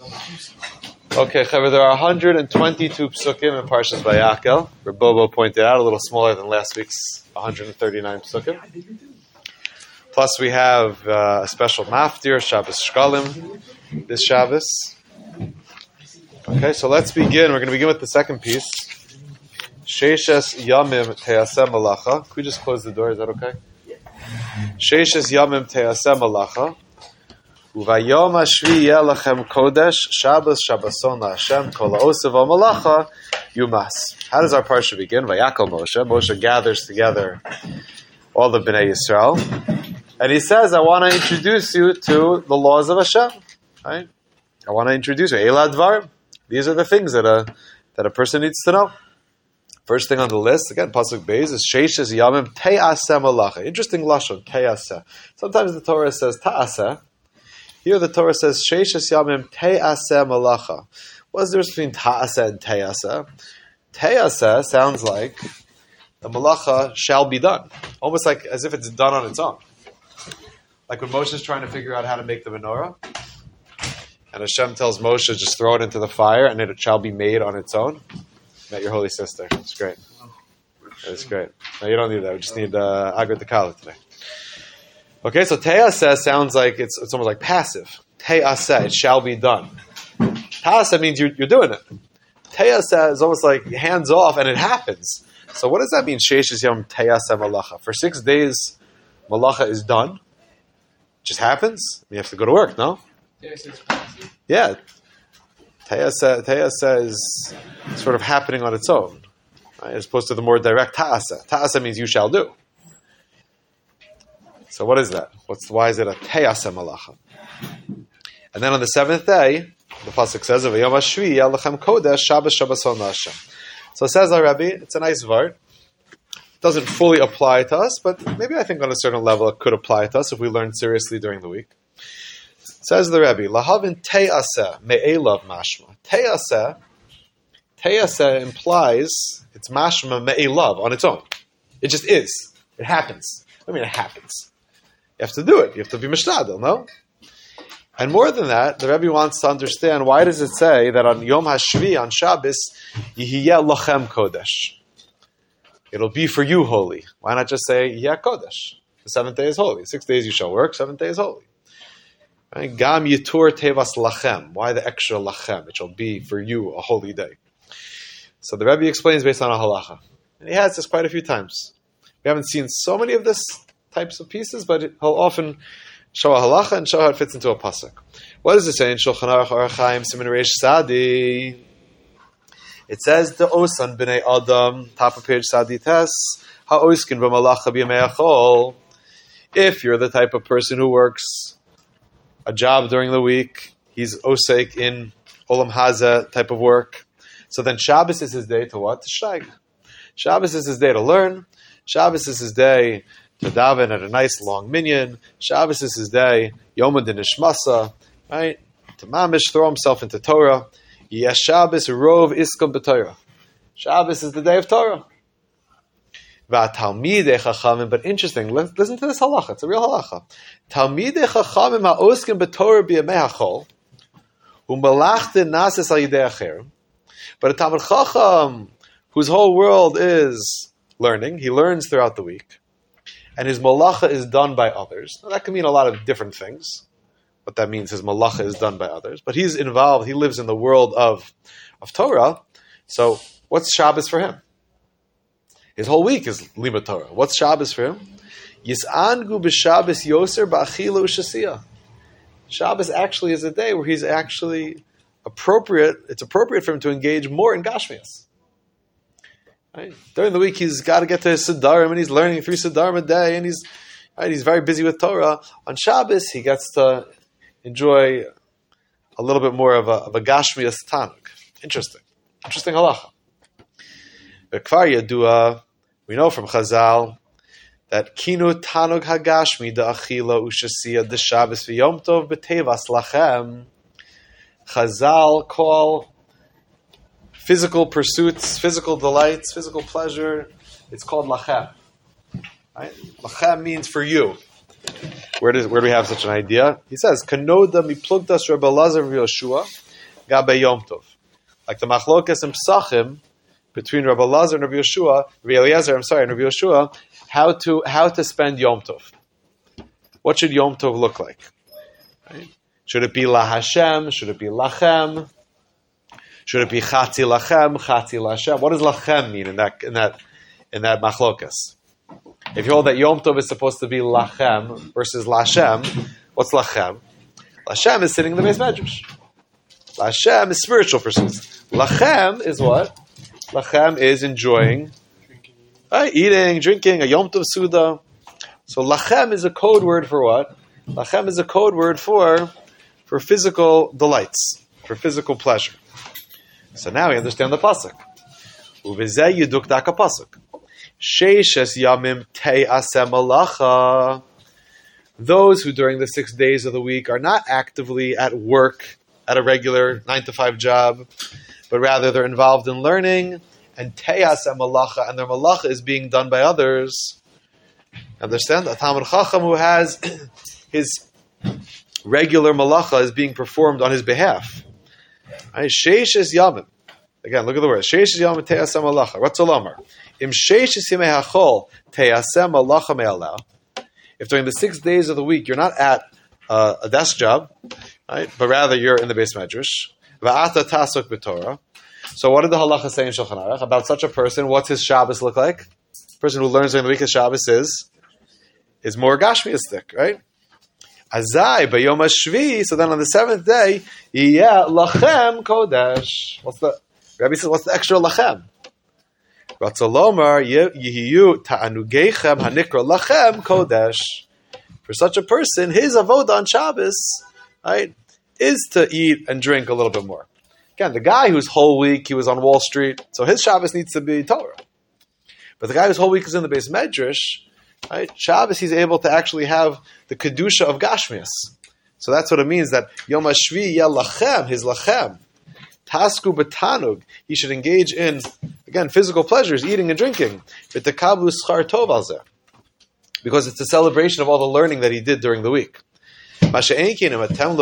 Okay, Chaver, there are 122 psukim in Parshas Vayakel. Bobo pointed out, a little smaller than last week's 139 psukim. Plus we have a special maftir, Shabbos Shkalim, this Shabbos. Okay, so let's begin. We're going to begin with the second piece. Sheishes Yamim Te'aseh Malacha. Could we just close the door? Is that okay? Sheishes Yamim Te'aseh Malacha. Uvayom Hashvi Yelachem Kodesh Shabbos Shabboson LaHashem Kol Ha'osev Malacha Yumas. How does our parsha begin? Vayakel Moshe. Moshe gathers together all the Bnei Yisrael, and he says, "I want to introduce you to the laws of Hashem. Right? I want to introduce you. Eila Dvarim. These are the things that a person needs to know." First thing on the list, again, Pasuk Beis, is Sheishes Yamim Te'aseh Malacha. Interesting lashon, Te'aseh. Sometimes the Torah says Ta'aseh. Here the Torah says Sheishes Yamim Te'aseh Malacha. What's the difference between Ta'aseh and Te'aseh? Te'aseh sounds like the Malacha shall be done. Almost like as if it's done on its own. Like when Moshe is trying to figure out how to make the menorah, and Hashem tells Moshe, just throw it into the fire and it shall be made on its own. Met your holy sister. It's great. It's great. No, you don't need that. We just need Agrit Dekala today. Okay, so Te'aseh sounds like it's almost like passive. Te'aseh, it shall be done. Ta'aseh means you're doing it. Te'aseh is almost like hands off and it happens. So what does that mean? Sheishes Yom Te'aseh Malacha. For 6 days, Malacha is done. It just happens. You have to go to work, no? Yeah. Te'aseh is sort of happening on its own, right? As opposed to the more direct Ta'aseh. Ta'aseh means you shall do. So what is that? Why is it a Te'aseh Malacha? And then on the 7th day, the pasuk says, "V'yom hashvi yelachem kodesh Shabbos Shabboson LaHashem." So says our Rebbe, it's a nice word. Doesn't fully apply to us, but maybe I think on a certain level it could apply to us if we learn seriously during the week. Says the Rebbe, "Lahavin Te'aseh me'elav mashma." Te'aseh implies it's mashma me'elav on its own. It just is. It happens. I mean, it happens. You have to do it. You have to be mishtadel, no? And more than that, the Rebbe wants to understand, why does it say that on Yom HaShvi, on Shabbos, Yihiyeh lochem kodesh? It'll be for you holy. Why not just say Yihiyeh kodesh? The 7th day is holy. 6 days you shall work, 7th day is holy. Right? Gam yitur tevas lachem. Why the extra lachem? It shall be for you a holy day. So the Rebbe explains based on a halacha. And he has this quite a few times. We haven't seen so many of this types of pieces, but he'll often show a halacha and show how it fits into a pasuk. What does it say in Shulchan Aruch Orach Chaim Siman Reish Sadi? It says the osan b'nei adam, top of page Sadi Tes, ha'oskin b'malacha b'yamei achol. If you're the type of person who works a job during the week, he's osek in olam hazeh type of work. So then Shabbos is his day to what? To shtaig. Shabbos is his day to learn. Shabbos is his day to daven at a nice long minyan. Shabbos is his day, Yom Nishmasa, right? To mamish, throw himself into Torah. Yes, Shabbos rov iskom b'Torah. Shabbos is the day of Torah. V'talmidei chachamim, but interesting, listen to this halacha, it's a real halacha. Talmidei chachamim ha'oskim b'Torah b'yamei hachol, u'malachte nases al yidei acherim. But a Talmid Chacham, whose whole world is learning, he learns throughout the week, and his malacha is done by others. Now, that can mean a lot of different things. What that means, his malacha is done by others. But he's involved, he lives in the world of Torah. So what's Shabbos for him? His whole week is Limud Torah. What's Shabbos for him? Yis'angu b'Shabbos yoser ba'achila u'shasiyah. Shabbos actually is a day where he's actually it's appropriate for him to engage more in Gashmias. Right? During the week, he's got to get to his Siddarim, and he's learning 3 Siddarim a day, and he's very busy with Torah. On Shabbos, he gets to enjoy a little bit more of a Gashmias Tanuk. Interesting halacha. Kvar Yadua, we know from Chazal that Kinu Tanuk Hagashmi da Achila Ushasiya de Shabbos v'Yom Tov b'Tevas Lachem. Chazal call physical pursuits, physical delights, physical pleasure, it's called lachem. Right? Lachem means for you. Where do we have such an idea? He says, "Kanoda miplugdas Rebbe Elazar v'Yoshua gabe Yom Tov. Like the machlokas and psachim between Rabbi Eliezer and Rabbi Eliezer, and Rabbi Yeshua, how to spend Yom Tov. What should Yom Tov look like? Right? Should it be La Hashem? Should it be Lachem? Should it be Chati Lachem, Chati Lashem? What does Lachem mean in that machlokas? If you hold that Yom Tov is supposed to be Lachem versus Lashem, what's Lachem? Lashem is sitting in the Beis Medrash. Lashem is spiritual pursuits. Lachem is what? Lachem is enjoying, eating, drinking, a Yom Tov Suda. So Lachem is a code word for what? Lachem is a code word for physical delights, for physical pleasure. So now we understand the pasuk. Uvizeh yiduk daka pasuk. Sheishes yamim te'aseh malacha. Those who during the 6 days of the week are not actively at work at a regular 9-to-5 job, but rather they're involved in learning, and te'aseh malacha, and their malacha is being done by others. Understand? A Talmid Chacham who has his regular malacha is being performed on his behalf. Sheishes yamim. Again, look at the word. Sheishes yamim te'aseh malacha. What's a lamar? Im sheishes yimei hachol te'aseh malacha me'alav. If during the 6 days of the week you're not at a desk job, right, but rather you're in the Beis Medrash, va'ata tasuk b'Torah. So what did the halacha say in Shulchan Aruch about such a person? What's his Shabbos look like? The person who learns during the week his Shabbos is more gashmiistic, right? Azai b'yom hashvi. So then on the 7th day, yiyeh lachem kodesh. Rabbi says, what's the extra lachem? Ratzalomar yihiyu ta'anugeichem hanikra lachem kodesh. For such a person, his avodah on Shabbos, right, is to eat and drink a little bit more. Again, the guy whose whole week he was on Wall Street, so his Shabbos needs to be Torah. But the guy whose whole week is in the Beis Medrash, right, Shabbos he's able to actually have the kedusha of Gashmias. So that's what it means that Yom HaShvi yeh lachem, his lachem. Tasku b'tanug, he should engage in, again, physical pleasures, eating and drinking. V'tekablu schar tov al zeh. Because it's a celebration of all the learning that he did during the week. As opposed to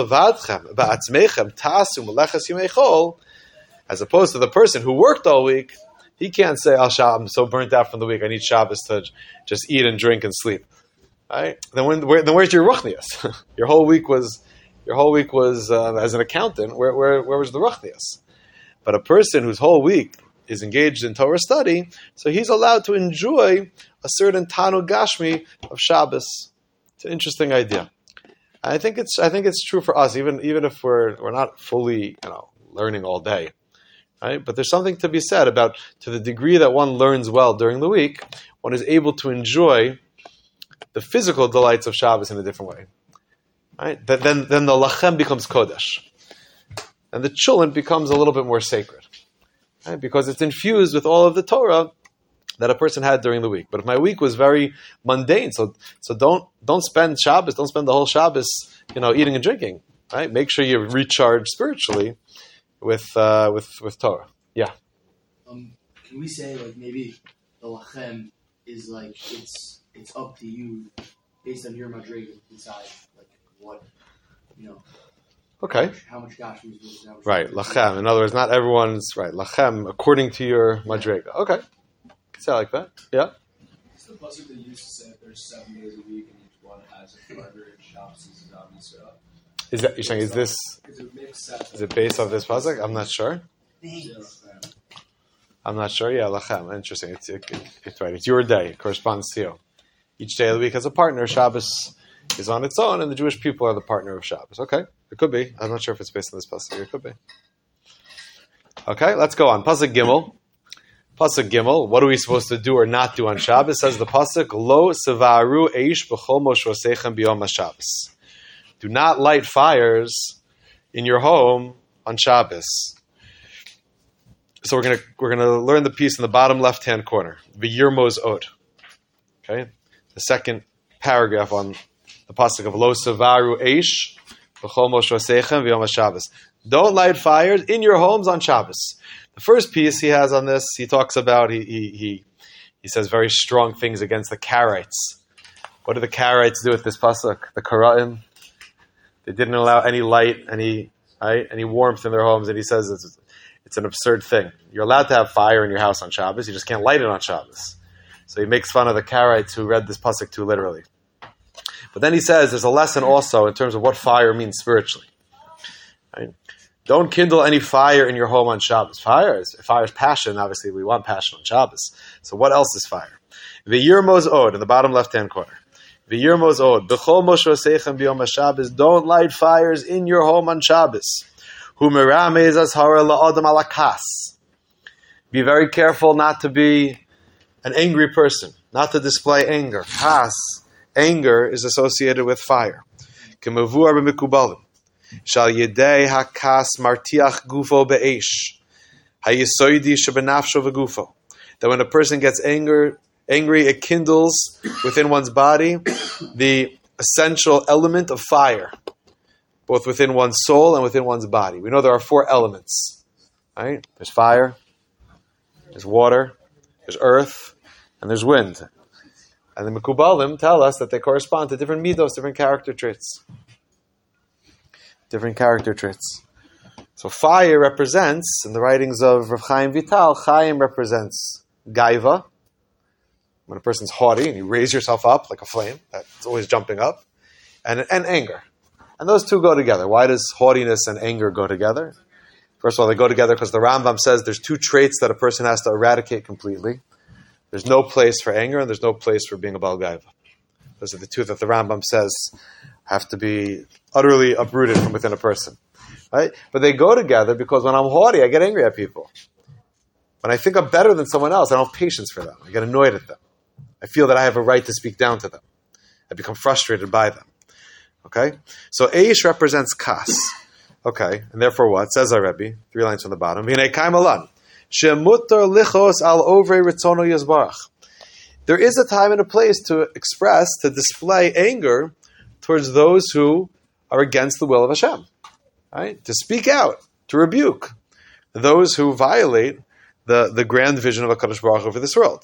the person who worked all week, he can't say, I'm so burnt out from the week, I need Shabbos to just eat and drink and sleep. Right? Then where's your ruchnias? Your whole week was as an accountant. Where was the ruchnias? But a person whose whole week is engaged in Torah study, so he's allowed to enjoy a certain Tanu Gashmi of Shabbos. It's an interesting idea. I think it's true for us, even if we're not fully learning all day, right? But there's something to be said about, to the degree that one learns well during the week, one is able to enjoy the physical delights of Shabbos in a different way, right? Then the lachem becomes kodesh, and the chulent becomes a little bit more sacred, right? Because it's infused with all of the Torah that a person had during the week. But if my week was very mundane, so don't spend Shabbos, don't spend the whole Shabbos, eating and drinking, right? Make sure you recharge spiritually with Torah. Yeah. Can we say maybe the lachem is it's up to you based on your madriga to decide what Okay. How much gosh was this? Right, lachem. In other words, not everyone's right. Lachem according to your madriga. Okay. Say like that, yeah. It's the pasuk that used to say if there's 7 days a week and each one has a partner in Shabbos is Adam Yisrael. Is that you're saying? Is this? Is it based off this pasuk? I'm not sure. I'm not sure. Yeah, lachem. Interesting. It's right. It's your day. It corresponds to you. Each day of the week has a partner. Shabbos is on its own, and the Jewish people are the partner of Shabbos. Okay, it could be. I'm not sure if it's based on this pasuk. It could be. Okay, let's go on. Pasuk Gimel. Pasuk Gimel, what are we supposed to do or not do on Shabbos? Says the pasuk, Lo sevaru eish b'chol moshvosechem b'yom HaShabbos. Do not light fires in your home on Shabbos. So we're gonna learn the piece in the bottom left hand corner, V'yirmoz od. Okay, the second paragraph on the pasuk of Lo sevaru eish b'chol moshvosechem b'yom HaShabbos. Don't light fires in your homes on Shabbos. The first piece he has on this, he talks about, he says very strong things against the Karaites. What do the Karaites do with this pasuk? The Karaim. They didn't allow any light, any right? Any warmth in their homes, and he says it's an absurd thing. You're allowed to have fire in your house on Shabbos, you just can't light it on Shabbos. So he makes fun of the Karaites who read this pasuk too literally. But then he says there's a lesson also in terms of what fire means spiritually. Right? Don't kindle any fire in your home on Shabbos. Fire is passion. Obviously, we want passion on Shabbos. So what else is fire? V'yirmoz od, in the bottom left-hand corner. V'yirmoz od. B'chol moshoseichem b'yom HaShabbos. Don't light fires in your home on Shabbos. Hu meramez azhara la'adam alakas. Be very careful not to be an angry person, not to display anger. Kas, anger, is associated with fire. K'mavuar b'mikubalim. Shal yedei hakas martiach gufo be'esh. Hayisoidi shebenafsho v'gufo. That when a person gets angry, it kindles within one's body the essential element of fire, both within one's soul and within one's body. We know there are 4 elements, right? There's fire, there's water, there's earth, and there's wind. And the Mekubalim tell us that they correspond to different midos, different character traits. Different character traits. So fire represents, in the writings of Rav Chaim Vital, Chaim represents gaiva, when a person's haughty and you raise yourself up like a flame, that's always jumping up, and anger. And those two go together. Why does haughtiness and anger go together? First of all, they go together because the Rambam says there's 2 traits that a person has to eradicate completely. There's no place for anger and there's no place for being a Baal Gaiva. Those are the 2 that the Rambam says have to be utterly uprooted from within a person. Right? But they go together because when I'm haughty, I get angry at people. When I think I'm better than someone else, I don't have patience for them. I get annoyed at them. I feel that I have a right to speak down to them. I become frustrated by them. Okay? So Eish represents Kas. Okay, and therefore what? Says our Rebbe, 3 lines from the bottom. There is a time and a place to express, to display anger towards those who are against the will of Hashem. Right? To speak out, to rebuke those who violate the grand vision of HaKadosh Baruch Hu for this world.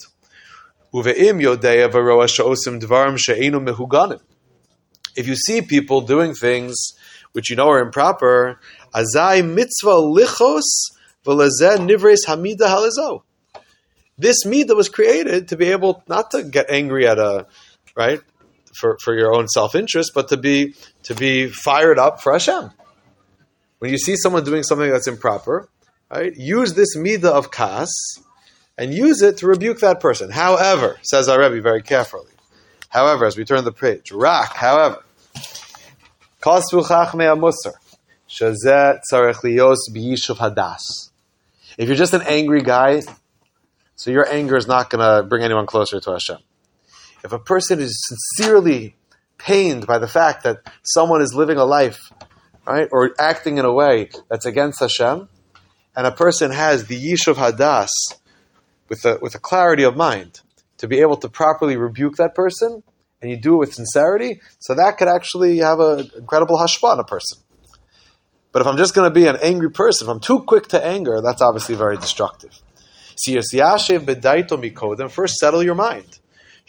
If you see people doing things which you know are improper, azai mitzvah lichos v'lezeh nivres hamida halizo. This midah was created to be able not to get angry at for your own self-interest, but to be fired up for Hashem. When you see someone doing something that's improper, right, use this midah of kas and use it to rebuke that person. However, says our Rebbe very carefully. However, as we turn the page, however, kasvu chachmei hamusar shazeh tzarech liyos b'yishuv hadas. If you're just an angry guy, so your anger is not going to bring anyone closer to Hashem. If a person is sincerely pained by the fact that someone is living a life, right, or acting in a way that's against Hashem, and a person has the yishuv hadas with a clarity of mind to be able to properly rebuke that person, and you do it with sincerity, so that could actually have an incredible hashpah on a person. But if I'm just going to be an angry person, if I'm too quick to anger, that's obviously very destructive. First settle your mind.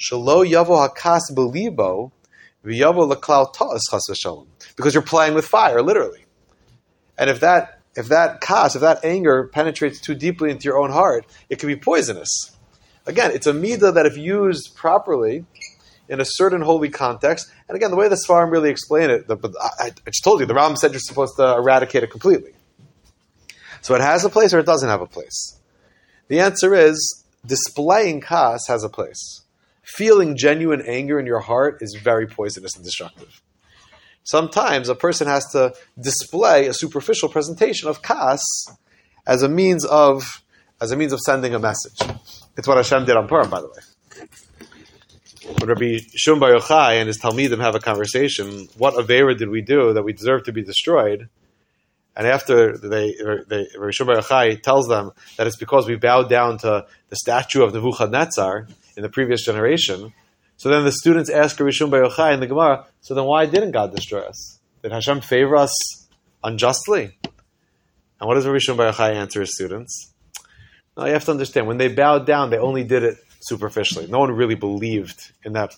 Because you're playing with fire, literally. And if that anger penetrates too deeply into your own heart, it can be poisonous. Again, it's a midah that if used properly in a certain holy context, and again, the way the Sfarim really explain it, I just told you, the Rambam said you're supposed to eradicate it completely. So it has a place or it doesn't have a place? The answer is, displaying kas has a place. Feeling genuine anger in your heart is very poisonous and destructive. Sometimes a person has to display a superficial presentation of kas as a means of sending a message. It's what Hashem did on Purim, by the way. When Rabbi Shimon Bar Yochai and his Talmidim have a conversation, what Aveira did we do that we deserve to be destroyed? And after Rabbi Shimon Bar Yochai tells them that it's because we bowed down to the statue of Nebuchadnezzar in the previous generation. So then the students ask Rabbi Shimon Bar Yochai in the Gemara, so then why didn't God destroy us? Did Hashem favor us unjustly? And what does Rabbi Shimon Bar Yochai answer his students? No, you have to understand, when they bowed down, they only did it superficially. No one really believed in that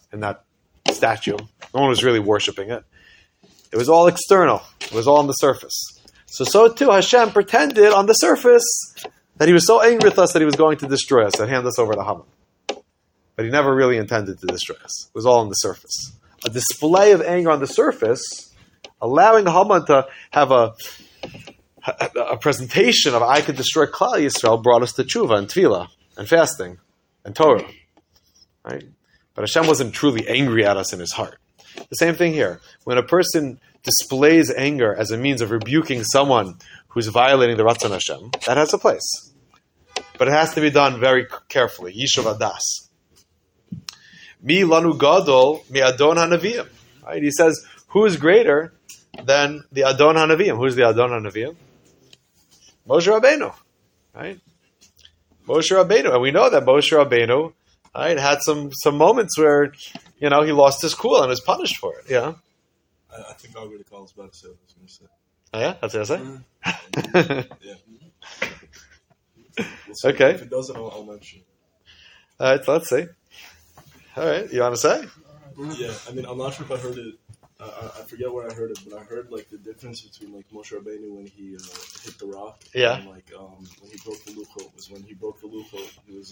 statue. No one was really worshiping it. It was all external. It was all on the surface. So too Hashem pretended on the surface that he was so angry with us that he was going to destroy us and hand us over to Haman. But he never really intended to destroy us. It was all on the surface. A display of anger on the surface, allowing Haman to have a presentation of I could destroy Klal Yisrael, brought us to tshuva and tefillah and fasting and Torah. Right? But Hashem wasn't truly angry at us in his heart. The same thing here. When a person displays anger as a means of rebuking someone who's violating the Ratzon Hashem, that has a place. But it has to be done very carefully. Yishuv Adas. Mi lanu gadol mi Adon HaNaviim. Right? He says, who is greater than the Adon HaNaviim? Who's the Adon HaNaviim? Moshe Rabbeinu. Right? Moshe Rabbeinu. And we know that Moshe Rabbeinu, right, had some moments where, he lost his cool and was punished for it. Yeah. I think I'll really call us back to say. Oh yeah? That's what I say? Yeah. We'll see. Okay. If it doesn't, I'll mention. All right, so let's see. All right, you want to say? Yeah, I mean, I'm not sure if I heard it. I forget where I heard it, but I heard the difference between Moshe Rabbeinu when he hit the rock. Yeah. And when he broke the luchot, was when he broke the luchot, he was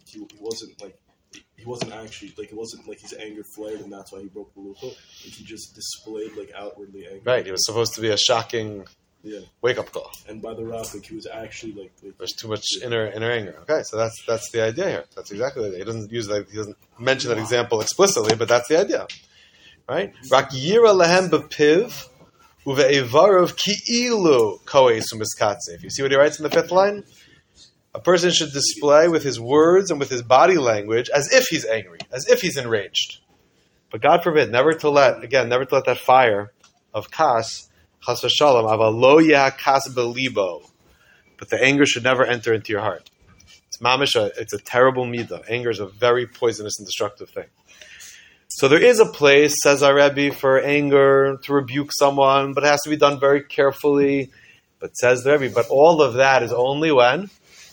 he wasn't actually it wasn't his anger flared and that's why he broke the luchot. He just displayed outwardly anger. Right, it was supposed to be a shocking wake up call. And by the rock, he was actually there's too much inner anger. Okay, so that's the idea here. That's exactly the idea. He doesn't he doesn't mention that example explicitly, but that's the idea. Right? Rak yira lehem bepiv uve'evarov ki'ilu koesu miskatzef. You see what he writes in the fifth line? A person should display with his words and with his body language as if he's angry, as if he's enraged. But God forbid, never to let that fire of kas, chas v'shalom, avalo yah kas belibo. But the anger should never enter into your heart. It's mamish, it's a terrible midah. Anger is a very poisonous and destructive thing. So there is a place, says our Rebbe, for anger, to rebuke someone, but it has to be done very carefully. But says the Rebbe, but all of that is only when?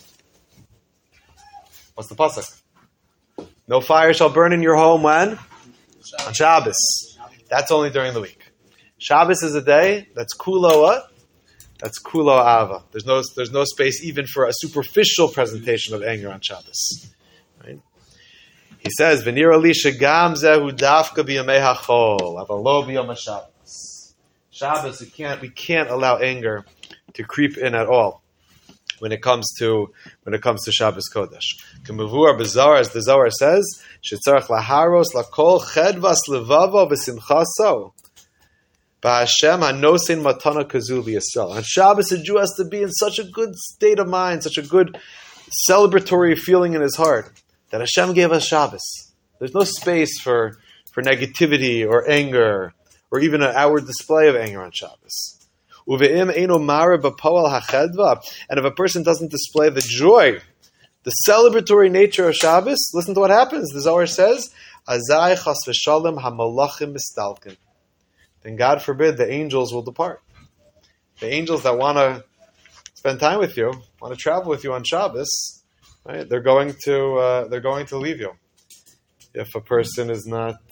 What's the pasuk? No fire shall burn in your home when? On Shabbos. That's only during the week. Shabbos is a day that's kulo what? That's kulo ava. There's no space even for a superficial presentation of anger on Shabbos. Right? He says, "V'nira li shegam zehu dafka b'yamei hachol, avalo b'yom Shabbos." Shabbos, we can't allow anger to creep in at all when it comes to Shabbos Kodesh. K'mavur b'Zohar, as the Zohar says, shetzarach laharos lakol chedvas levavo v'simchaso b'Hashem hanosin matana kazu v'Yisrael. On Shabbos, a Jew has to be in such a good state of mind, such a good celebratory feeling in his heart, that Hashem gave us Shabbos. There's no space for negativity or anger, or even an outward display of anger on Shabbos. And if a person doesn't display the joy, the celebratory nature of Shabbos, listen to what happens. The Zohar says, Azai chas v'shalom hamalachim mistalkin. Then God forbid the angels will depart. The angels that want to spend time with you, want to travel with you on Shabbos, right? They're going to leave you. If a person is not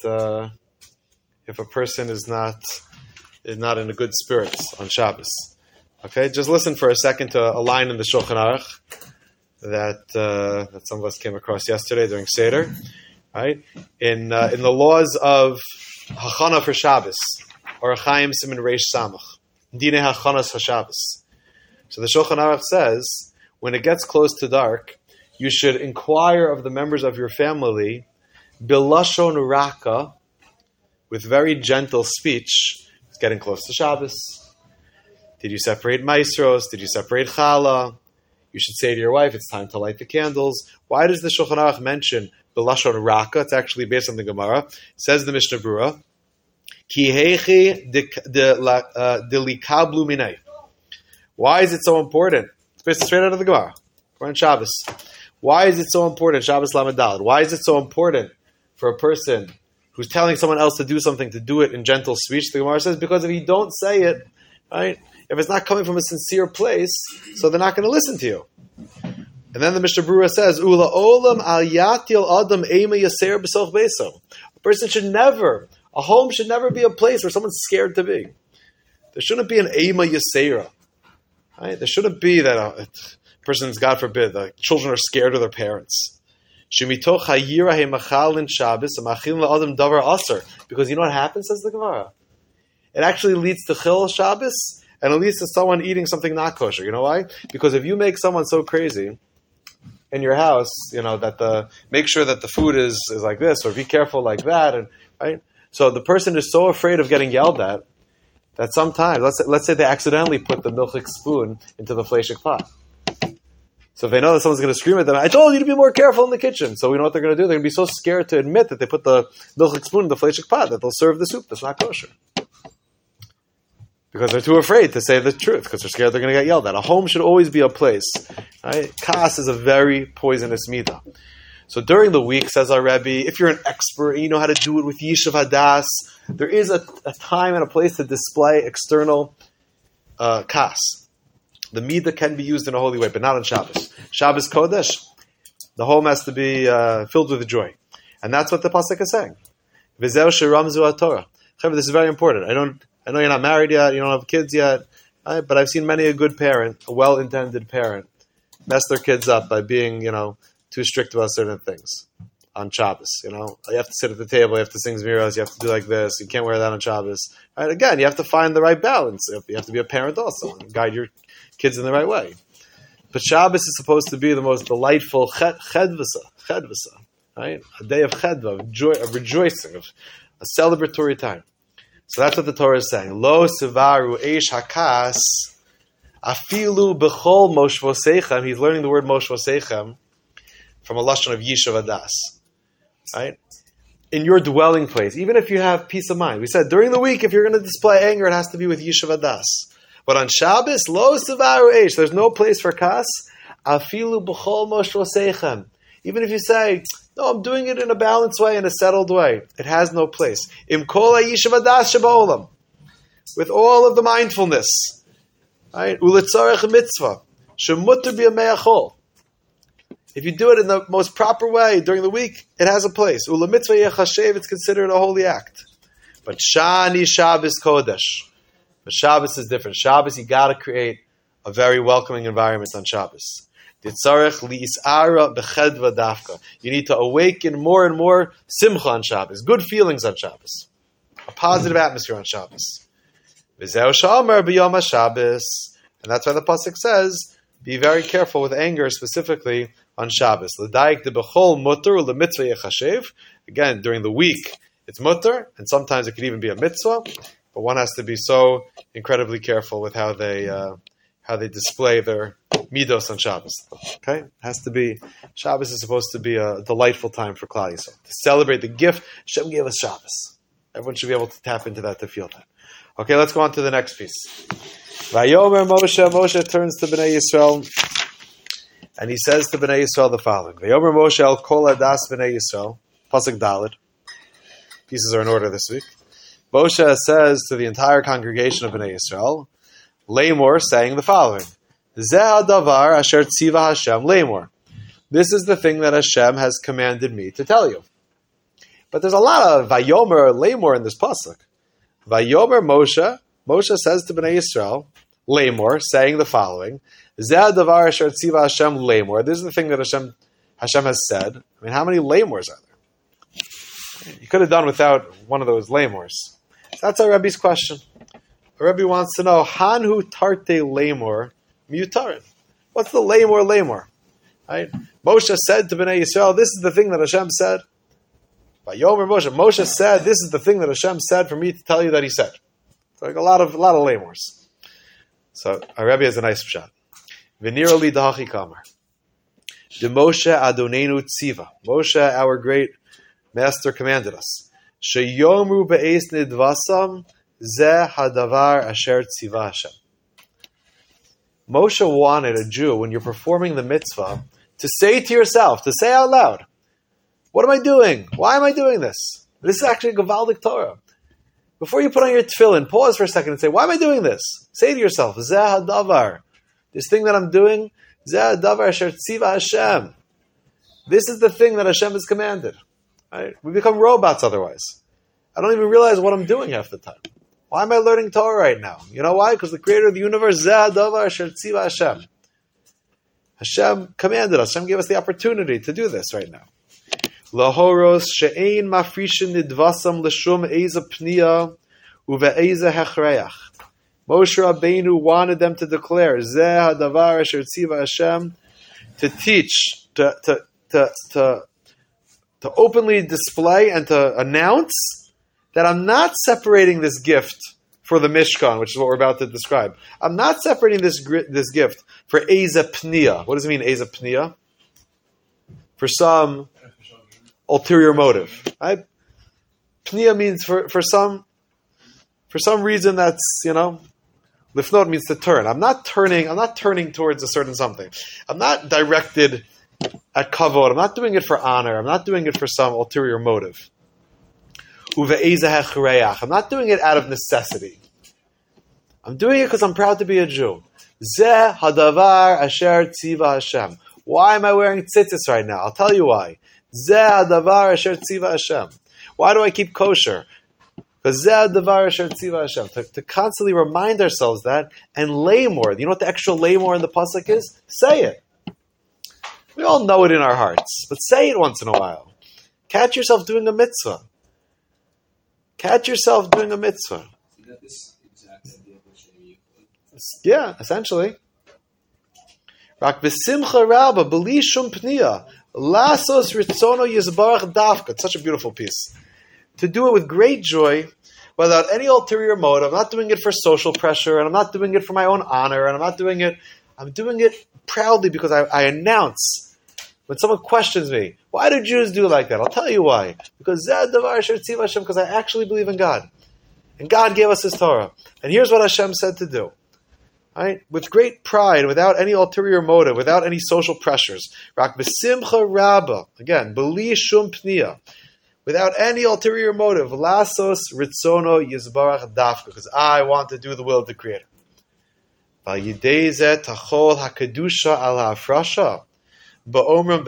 in a good spirits on Shabbos. Okay, just listen for a second to a line in the Shulchan Aruch that some of us came across yesterday during Seder. Right, in the laws of Hachana for Shabbos, or Chaim Siman Reish Samach, Dinei Hachanas HaShabbos. So the Shulchan Aruch says, when it gets close to dark, you should inquire of the members of your family, Bilashon Raka, with very gentle speech. It's getting close to Shabbos. Did you separate maestros? Did you separate challah? You should say to your wife, it's time to light the candles. Why does the Shulchan Aruch mention Bilashon Raka? It's actually based on the Gemara. It says the Mishnah Berurah, Ki heichi delikablu minay. Why is it so important? It's based straight out of the Gemara. We're on Shabbos. Why is it so important? Shabbos Lamed Daled. Why is it so important for a person who's telling someone else to do something to do it in gentle speech? The Gemara says, because if you don't say it, right, if it's not coming from a sincere place, so they're not going to listen to you. And then the Mishnah Berurah says, Ula olam al yatil adam ema yaser b'soch beso. A home should never be a place where someone's scared to be. There shouldn't be an ema yasera. Right? There shouldn't be that a person's, God forbid, the children are scared of their parents. Because you know what happens, says the Gemara? It actually leads to Chil Shabbos, and it leads to someone eating something not kosher. You know why? Because if you make someone so crazy in your house, that make sure that the food is like this, or be careful like that, and right. So the person is so afraid of getting yelled at that sometimes, let's say they accidentally put the milchik spoon into the fleshik pot. So if they know that someone's going to scream at them, I told you to be more careful in the kitchen. So we know what they're going to do. They're going to be so scared to admit that they put the milchik spoon in the fleshik pot that they'll serve the soup that's not kosher. Because they're too afraid to say the truth, because they're scared they're going to get yelled at. A home should always be a place. Right? Kas is a very poisonous midah. So during the week, says our Rebbe, if you're an expert and you know how to do it with Yishuv Hadas, there is a time and a place to display external kas. The midah can be used in a holy way, but not on Shabbos. Shabbos Kodesh, the home has to be filled with joy. And that's what the Pasuk is saying. V'zeu sheramzu haTorah. This is very important. I know you're not married yet, you don't have kids yet, right? But I've seen many a good parent, a well-intended parent, mess their kids up by being, too strict about certain things on Shabbos. You have to sit at the table, you have to sing Zmiros, you have to do like this, you can't wear that on Shabbos. Right? Again, you have to find the right balance. You have to be a parent also and guide your kids in the right way. But Shabbos is supposed to be the most delightful chedvasa, right? A day of chedva, of joy, of rejoicing, of a celebratory time. So that's what the Torah is saying. Lo sivaru eish hakas afilu b'chol moshvosechem. He's learning the word moshvosechem from a lashon of Yishuv Hadas. Right? In your dwelling place, even if you have peace of mind. We said during the week, if you're going to display anger, it has to be with Yishuv Hadas. But on Shabbos, lo sivaru eish, there's no place for kas. Afilu b'chol moshvosechem. Even if you say, no, I'm doing it in a balanced way, in a settled way, it has no place. Im kol Yishuv Hadas sheba'olam, with all of the mindfulness, right? Uletzarech mitzvah shemutter b'yamei hachol. If you do it in the most proper way during the week, it has a place. Ula mitzvah yechashev, it's considered a holy act. But shani Shabbos kodesh. But Shabbos is different. Shabbos, you got to create a very welcoming environment on Shabbos. You need to awaken more and more simcha on Shabbos, good feelings on Shabbos, a positive atmosphere on Shabbos. And that's why the pasuk says, be very careful with anger, specifically on Shabbos. Again, during the week, it's mutter, and sometimes it could even be a mitzvah, but one has to be so incredibly careful with how they display their midos on Shabbos. Okay? It has to be, Shabbos is supposed to be a delightful time for Klal Yisrael. To celebrate the gift Hashem gave us Shabbos. Everyone should be able to tap into that to feel that. Okay, let's go on to the next piece. Vayomer Moshe turns to Bnei Yisrael, and he says to Bnei Yisrael the following. Vayomer Moshe el kol adas Bnei Yisrael, pasuk Daled. Pieces are in order this week. Moshe says to the entire congregation of Bnei Yisrael, Lamor, saying the following: Zeh hadavar asher tziva Hashem Lamor. This is the thing that Hashem has commanded me to tell you. But there's a lot of Vayomer Lamor in this pasuk. Vayomer Moshe says to Bnei Yisrael, Lamor, saying the following: Zeh hadavar asher tziva Hashem Lamor. This is the thing that Hashem has said. I mean, how many Lamors are there? You could have done without one of those Lamors. So that's our Rebbe's question. Rebbe wants to know, Hanhu tarte lamor mutarin. What's the lamor? Right? Moshe said to Bnei Yisrael, this is the thing that Hashem said. Vayomer Moshe said, this is the thing that Hashem said for me to tell you that he said. So like a lot of lamors. So our Rebbe has a nice pshat. V'nira li dahachi kamar. De Moshe Adonenu tziva. Moshe, our great master, commanded us. Sheyomru be'es nidvasam Zeh hadavar asher tziva Hashem. Moshe wanted a Jew, when you're performing the mitzvah, to say to yourself, to say out loud, what am I doing? Why am I doing this? This is actually a Gavaldik Torah. Before you put on your tefillin, pause for a second and say, why am I doing this? Say to yourself, Zeh hadavar. This thing that I'm doing, Zeh hadavar asher tziva Hashem. This is the thing that Hashem has commanded. Right? We become robots otherwise. I don't even realize what I'm doing half the time. Why am I learning Torah right now? You know why? Because the creator of the universe, Zeh Hadavar Asher Tziva Hashem. Hashem commanded us. Hashem gave us the opportunity to do this right now. Lahoros she'ein mafrishin nidvasam l'shum eza pniya uve'eza hechreach. Moshe Rabbeinu wanted them to declare Zeh Hadavar Asher Tziva Hashem, to teach, to openly display and to announce that I'm not separating this gift for the Mishkan, which is what we're about to describe. I'm not separating this gift for Eza Pniya. What does it mean, Eza Pniya? For some ulterior motive. Right? Pniya means for some reason that's, Lifnot means to turn. I'm not turning towards a certain something. I'm not directed at kavod. I'm not doing it for honor. I'm not doing it for some ulterior motive. I'm not doing it out of necessity. I'm doing it because I'm proud to be a Jew. Zeh hadavar asher tziva Hashem. Why am I wearing tzitzis right now? I'll tell you why. Zeh hadavar asher tziva Hashem. Why do I keep kosher? Because zeh hadavar asher tziva Hashem. To constantly remind ourselves that and lay more. You know what the extra lay more in the pasuk is? Say it. We all know it in our hearts, but say it once in a while. Catch yourself doing a mitzvah. Catch yourself doing a mitzvah. Is that this exact idea of Hashem? Yeah, essentially. Rak b'simcha rabba b'li shum pniya lasos ritzono yizbarach dafka. It's such a beautiful piece. To do it with great joy, without any ulterior motive. I'm not doing it for social pressure, and I'm not doing it for my own honor, and I'm doing it proudly because I announce. When someone questions me, why do Jews do like that? I'll tell you why. Because I actually believe in God. And God gave us His Torah. And here's what Hashem said to do. Right? With great pride, without any ulterior motive, without any social pressures. Rak b'simcha rabba. Again, b'li shum pniya. Without any ulterior motive. Lasos ritzono yizbarach dafka. Because I want to do the will of the Creator. V'yidei zeh tachol hakadusha al ha'afrasha. And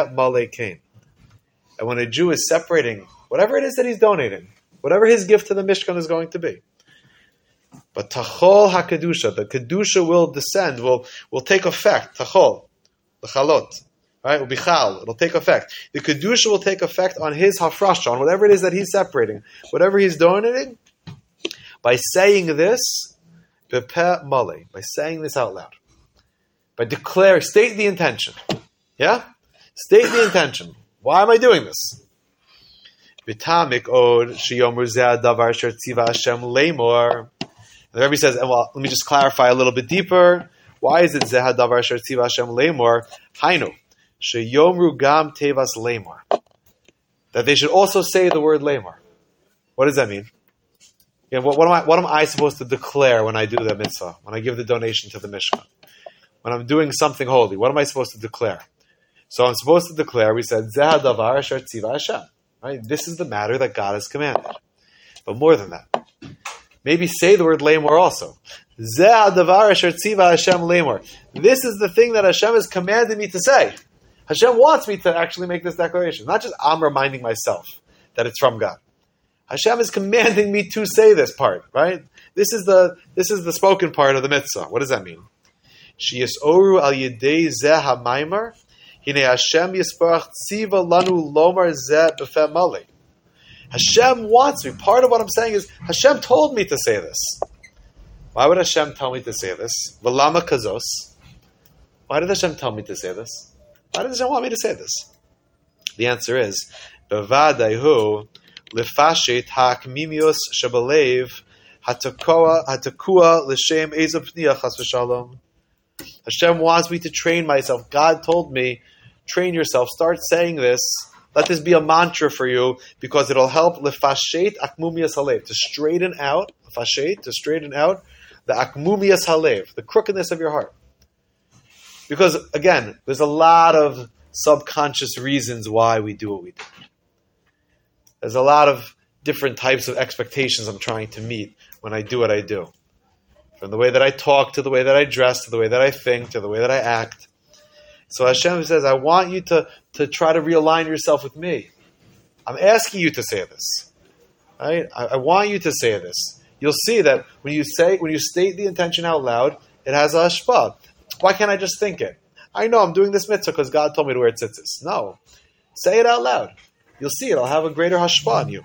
when a Jew is separating whatever it is that he's donating, whatever his gift to the Mishkan is going to be, but tachol hakadusha, the kedusha will descend, will take effect. Tachol, the chalot, right? Will be chal. It'll take effect. The kedusha will take effect on his hafrasha, on whatever it is that he's separating, whatever he's donating. By saying this, bepeh malei, by saying this out loud, by state the intention. Yeah? State the intention. Why am I doing this? V'tamik od sheyomer zeh hadavar asher tziva Hashem leimor. The Rebbe says, well, let me just clarify a little bit deeper. Why is it zeh hadavar asher tziva Hashem leimor? Hainu sheyomru gam tevas leimor. That they should also say the word leimor. What does that mean? Yeah, what am I supposed to declare when I do the mitzvah? When I give the donation to the Mishkan? When I'm doing something holy, what am I supposed to declare? So I'm supposed to declare, we said, Zeh hadavar asher tziva Hashem. Right? This is the matter that God has commanded. But more than that, maybe say the word leimor also. Zeh hadavar asher tziva Hashem leimor. This is the thing that Hashem has commanded me to say. Hashem wants me to actually make this declaration. Not just I'm reminding myself that it's from God. Hashem is commanding me to say this part, right? This is the spoken part of the mitzvah. What does that mean? Shiyasoru al yedei zeh ha'maimar. Hine Hashem yisparach tziva lanu lomar zeh b'feh malei. Hashem wants me. Part of what I'm saying is Hashem told me to say this. Why would Hashem tell me to say this? V'lama kazos. Why did Hashem tell me to say this? Why did Hashem want me to say this? The answer is bevadaihu lefashet ha'akmimios shabalev hatakua l'shem ezav pniya chas v'shalom. Hashem wants me to train myself. God told me, train yourself. Start saying this. Let this be a mantra for you because it'll help lefashet akmumiyas halev, to straighten out the akmumiyas halev, the crookedness of your heart. Because again, there's a lot of subconscious reasons why we do what we do. There's a lot of different types of expectations I'm trying to meet when I do what I do. From the way that I talk, to the way that I dress, to the way that I think, to the way that I act. So Hashem says, I want you to try to realign yourself with me. I'm asking you to say this. Right? I want you to say this. you'll see that when you state the intention out loud, it has a hashpah. Why can't I just think it? I know I'm doing this mitzvah because God told me to wear tzitzis. No. Say it out loud. You'll see it'll have a greater hashpah on you.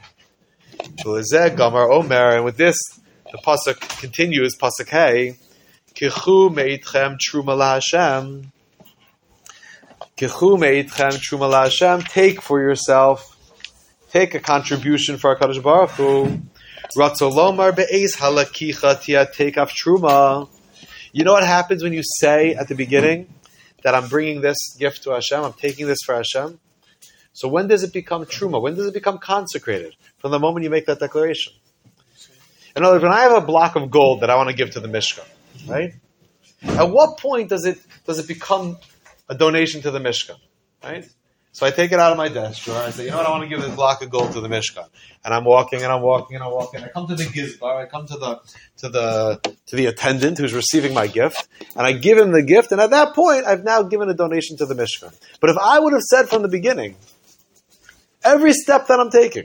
And with this, the pasuk continues, pasuk hey, Kichu meitchem truma laHashem. Kichu meitchem truma laHashem. Take for yourself, take a contribution for HaKadosh Baruch Hu. Ratzolomar be'ez halakicha tia take off truma. You know what happens when you say at the beginning that I'm bringing this gift to Hashem, I'm taking this for Hashem? So when does it become truma? When does it become consecrated? From the moment you make that declaration. In other words, when I have a block of gold that I want to give to the Mishkan, right? At what point does it become a donation to the Mishkan, right? So I take it out of my desk drawer. I say, you know what? I want to give this block of gold to the Mishkan. And I'm walking. I come to the gizbar. I come to the attendant who's receiving my gift, and I give him the gift. And at that point, I've now given a donation to the Mishkan. But if I would have said from the beginning, every step that I'm taking,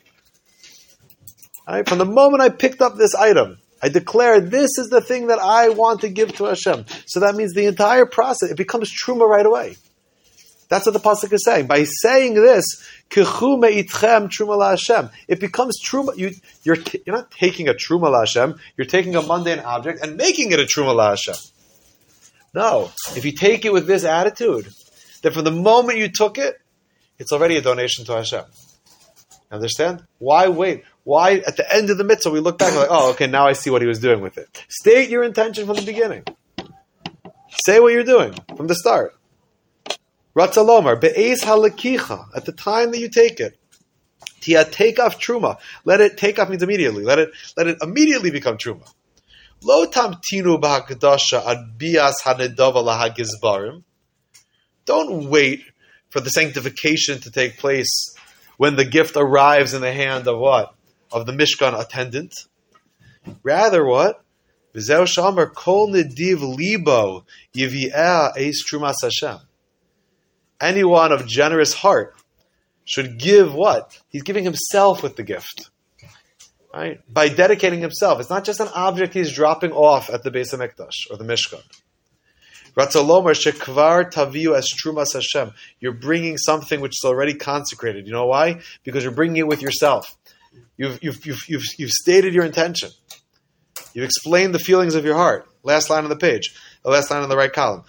right, from the moment I picked up this item, I declared this is the thing that I want to give to Hashem. So that means the entire process, it becomes truma right away. That's what the pasuk is saying. By saying this, Kichu meitchem truma laHashem, it becomes truma. You're not taking a truma laHashem. You're taking a mundane object and making it a truma laHashem. No, if you take it with this attitude, that from the moment you took it, it's already a donation to Hashem. Understand? Why wait? Why at the end of the mitzvah we look back and we're like, oh, okay, now I see what he was doing with it. State your intention from the beginning. Say what you're doing from the start. Ratzalomar, be'ez halakicha, at the time that you take it. Tia take off truma. Let it take off means immediately. Let it immediately become truma. Lo tamtinu b'hakadasha ad bias hanedava lahagizbarim. Don't wait for the sanctification to take place when the gift arrives in the hand of what? Of the Mishkan attendant. Rather what? V'zeu shamar kol nediv libo yivi'eh eis trumas Hashem. Anyone of generous heart should give what? He's giving himself with the gift. Right? By dedicating himself. It's not just an object he's dropping off at the Beis HaMikdash or the Mishkan. Ratzalomar shekvar taviu es trumas Hashem. You're bringing something which is already consecrated. You know why? Because you're bringing it with yourself. You've stated your intention. You've explained the feelings of your heart. Last line on the page. The last line on the right column.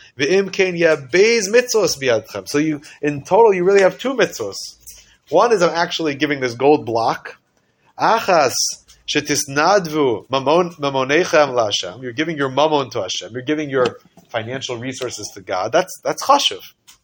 So you, in total, you really have two mitzvos. One is I'm actually giving this gold block. Achas shetisnadvu mamonechem laHashem. You're giving your mammon to Hashem. You're giving your financial resources to God. That's chashuv.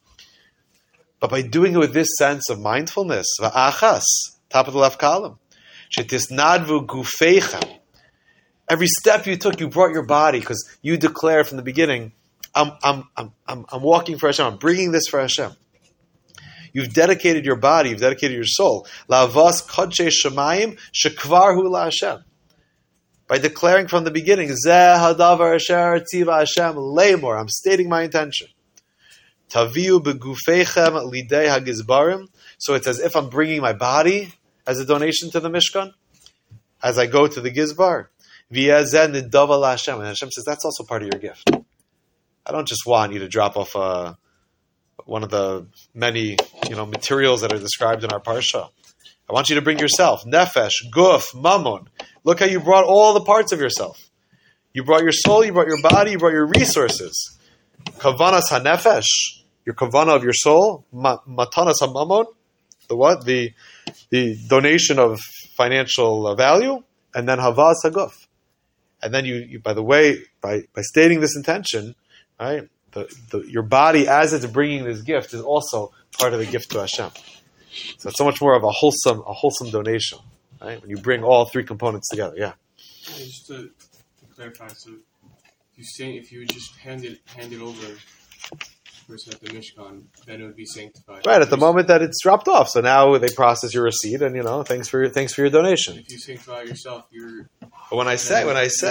But by doing it with this sense of mindfulness, va'achas, top of the left column, shetisnadvu gufeichem. Every step you took, you brought your body because you declared from the beginning, I'm walking for Hashem. I'm bringing this for Hashem. You've dedicated your body. You've dedicated your soul. La'avas kodshei shemayim shekvarhu laHashem. By declaring from the beginning, Zeh hadavar asher tiva Hashem leimor. I'm stating my intention. Taviu begufeichem lidei hagizbarim. So it's as if I'm bringing my body as a donation to the Mishkan as I go to the Gizbar. And Hashem says, that's also part of your gift. I don't just want you to drop off one of the many materials that are described in our parsha. I want you to bring yourself. Nefesh, guf, mammon. Look how you brought all the parts of yourself. You brought your soul, you brought your body, you brought your resources. Kavanas hanefesh, your kavana of your soul. Matanas hamammon, the what? The donation of financial value. And then havas haguf. And then you by the way, by stating this intention, right, your body as it's bringing this gift is also part of the gift to Hashem. So it's so much more of a wholesome donation, right? When you bring all three components together, yeah. Just to clarify, so if you just hand it over to the person at the Mishkan, then it would be sanctified. Right, at the moment that it's dropped off. So now they process your receipt, and thanks for your donation. If you sanctify yourself, you're. But when I say,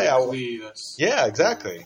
yeah, exactly.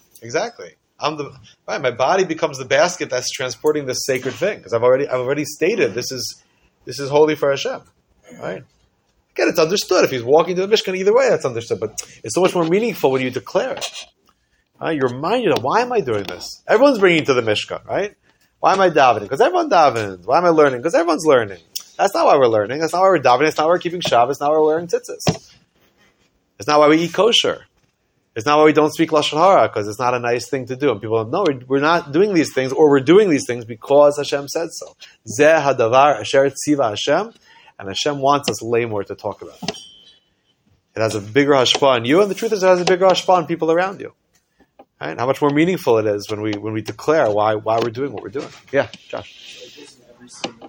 My body becomes the basket that's transporting this sacred thing because I've already stated this is holy for Hashem, right? Again, it's understood. If he's walking to the Mishkan, either way, that's understood. But it's so much more meaningful when you declare it. You're reminded of, why am I doing this? Everyone's bringing to the Mishkan, right? Why am I davening? Because everyone davens. Why am I learning? Because everyone's learning. That's not why we're learning. That's not why we're davening. It's not why we're keeping Shabbos. It's not why we're wearing tzitzis. It's not why we eat kosher. It's not why we don't speak Lashon Hara, because it's not a nice thing to do. And people know, no, we're not doing these things, or we're doing these things because Hashem said so. Zeh hadavar asher tziva Hashem, and Hashem wants us more to talk about it. It has a bigger hashpah on you, and the truth is it has a bigger hashpah on people around you. Right? How much more meaningful it is when we declare why we're doing what we're doing. Yeah, Josh. Like this in every single